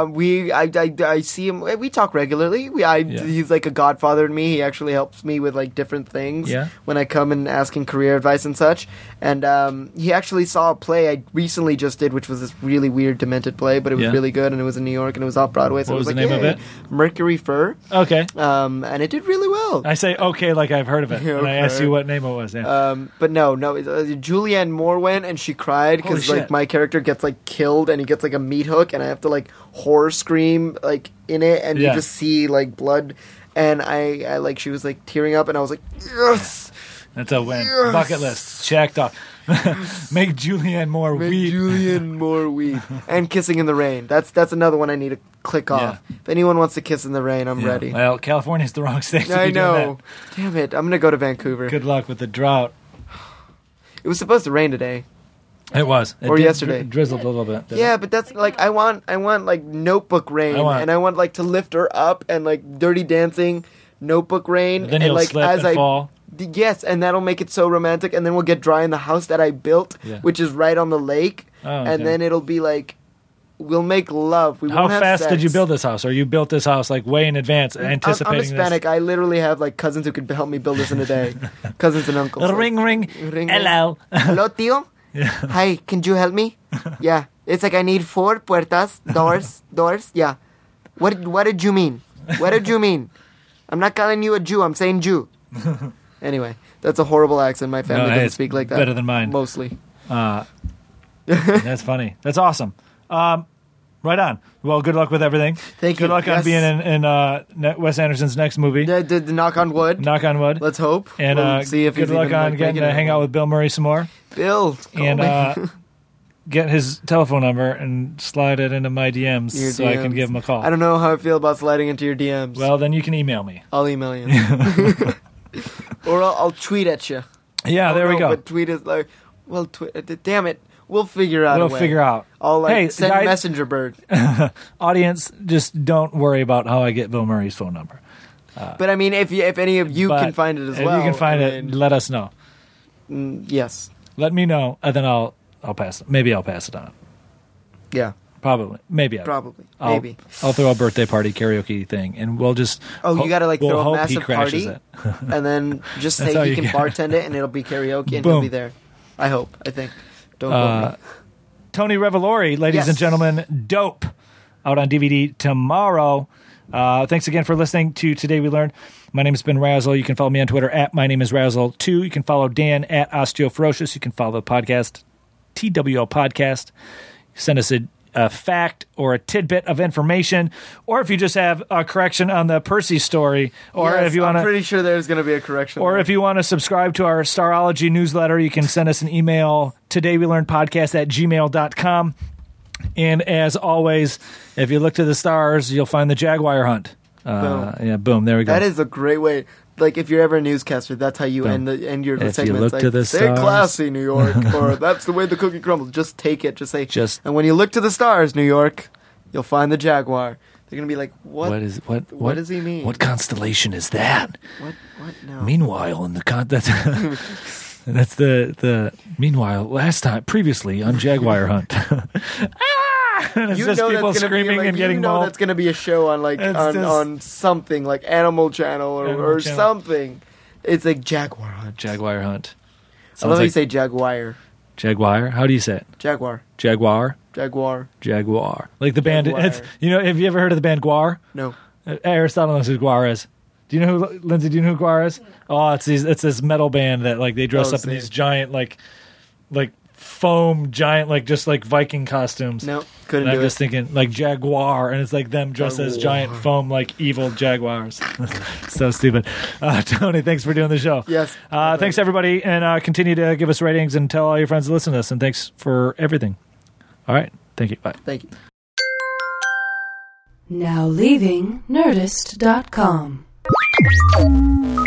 I see him. We talk regularly. He's like a godfather to me. He actually helps me with like different things. Yeah. When I come and asking career advice and such. And he actually saw a play I recently just did, which was this really weird, demented play, but it was really good, and it was in New York, and it was off Broadway. So What it was was the like, name of "Yay." it? Mercury Fur. Okay. And it did really well. I say okay like I've heard of it. And I asked you what name it was. Yeah. But no, Julianne Moore went and she cried Holy because shit. like my character gets like killed and he gets like a meat hook and I have to like horror scream like in it and Yeah. you just see like blood and I like she was like tearing up and I was like, yes, That's a win. Yes. Bucket list checked off. Make Julianne Moore make weep. Julianne Moore weep. And Kissing in the Rain. That's another one I need to click off. If anyone wants to kiss in the rain, I'm Yeah. ready. Well, California's the wrong state to I be doing know. Damn it! I'm gonna go to Vancouver. that. Good luck with the drought. It was supposed to rain today. It was. It Or did yesterday. drizzled a little bit. didn't Yeah, it? but that's like I want like Notebook rain, and I want like to lift her up and like Dirty Dancing, Notebook rain, Then and you'll like slip as and fall. Yes, and that'll make it so romantic, and then we'll get dry in the house that I built, Yeah. which is right on the lake, Oh, okay. and then it'll be like we'll make love. We How won't have fast sex. did you build this house? Or you built this house like way in advance, anticipating I'm this? Hispanic. I literally have like cousins who could help me build this in a day. Cousins and uncles. Ring, ring. Ring, Hello. Hello, tío. Hi, can you help me? Yeah. It's like I need 4 puertas, doors. Yeah. What did you mean? What did you mean? I'm not calling you a Jew. I'm saying Jew. Anyway, that's a horrible accent. My family No, doesn't it's speak like that. better than mine. Mostly. That's funny. That's awesome. Right on. Well, good luck with everything. Thank you. Good luck on Yes. being in Wes Anderson's next movie. The knock on wood. Knock on wood. Let's hope. And We'll see if good he's luck even, on like, getting making to it. hang out with Bill Murray some more. Bill. call And me. get his telephone number and slide it into my DMs Your so I can DMs. give him a call. I don't know how I feel about sliding into your DMs. Well, then you can email me. I'll email you. Or I'll tweet at you. Yeah, there we go. But tweet is like, well, damn it. We'll figure out We'll a way. figure out. I'll like Hey, send guys- messenger bird. Audience, just don't worry about how I get Bill Murray's phone number. But I mean, if any of you But can find it as if well. you can find I it, mean, let us know. yes. Let me know, and then I'll pass it. Maybe I'll pass it on. Yeah. Probably. Maybe I will. Probably. I'll, Maybe. I'll throw a birthday party karaoke thing, and we'll just. Oh, you gotta like we'll throw a hope he massive crashes party, it. and then just That's how say you he can get- bartend it, and it'll be karaoke, and Boom. he'll be there. I hope. I think. Don't quote me. Tony Revolori, ladies Yes. and gentlemen, dope. Out on DVD tomorrow. Thanks again for listening to Today We Learned. My name is Ben Razzle. You can follow me on Twitter at My Name is Razzle2. You can follow Dan at OsteoFerocious. You can follow the podcast, TWL Podcast. Send us a fact or a tidbit of information, or if you just have a correction on the Percy story, or Yes, if you want I'm to. pretty sure there's going to be a correction. Or there. if you want to subscribe to our Starology newsletter, you can send us an email, todaywelearnedpodcast@gmail.com. And as always, if you look to the stars, you'll find the Jaguar hunt. Boom. Yeah, boom, there we go. That is a great way. Like if you're ever a newscaster, that's how you Boom. end your If you segments. look like, to the stay stars." classy, New York, or that's the way the cookie crumbles. Just take it. Just say. Just- And when you look to the stars, New York, you'll find the Jaguar. They're gonna be like, what? What does he mean? What constellation is that? What? No. Meanwhile, in the that's the meanwhile last time previously on Jaguar hunt. And it's You just know people that's gonna screaming be like, and getting you know mauled. that's gonna be a show on like It's on, just- on something like Animal Channel or Animal Channel. something. It's like Jaguar hunt. Jaguar hunt. I love how you say Jaguar. Jaguar. How do you say it? Jaguar. Jaguar. Jaguar. Jaguar. Like the band. Jaguar. It's, have you ever heard of the band Guar? No. Aristotle knows who Guar is. Do you know who, Lindsay, do you know who Guar is? Oh, it's this metal band that like they dress up in these giant like foam giant just like Viking costumes. No, couldn't and do I'm just it. thinking like Jaguar, and it's like them dressed as giant foam like evil jaguars. So stupid. Tony, thanks for doing the show. Yes. Thanks everybody, and continue to give us ratings and tell all your friends to listen to us. And thanks for everything. All right, thank you. Bye. Thank you. Now leaving Nerdist.com.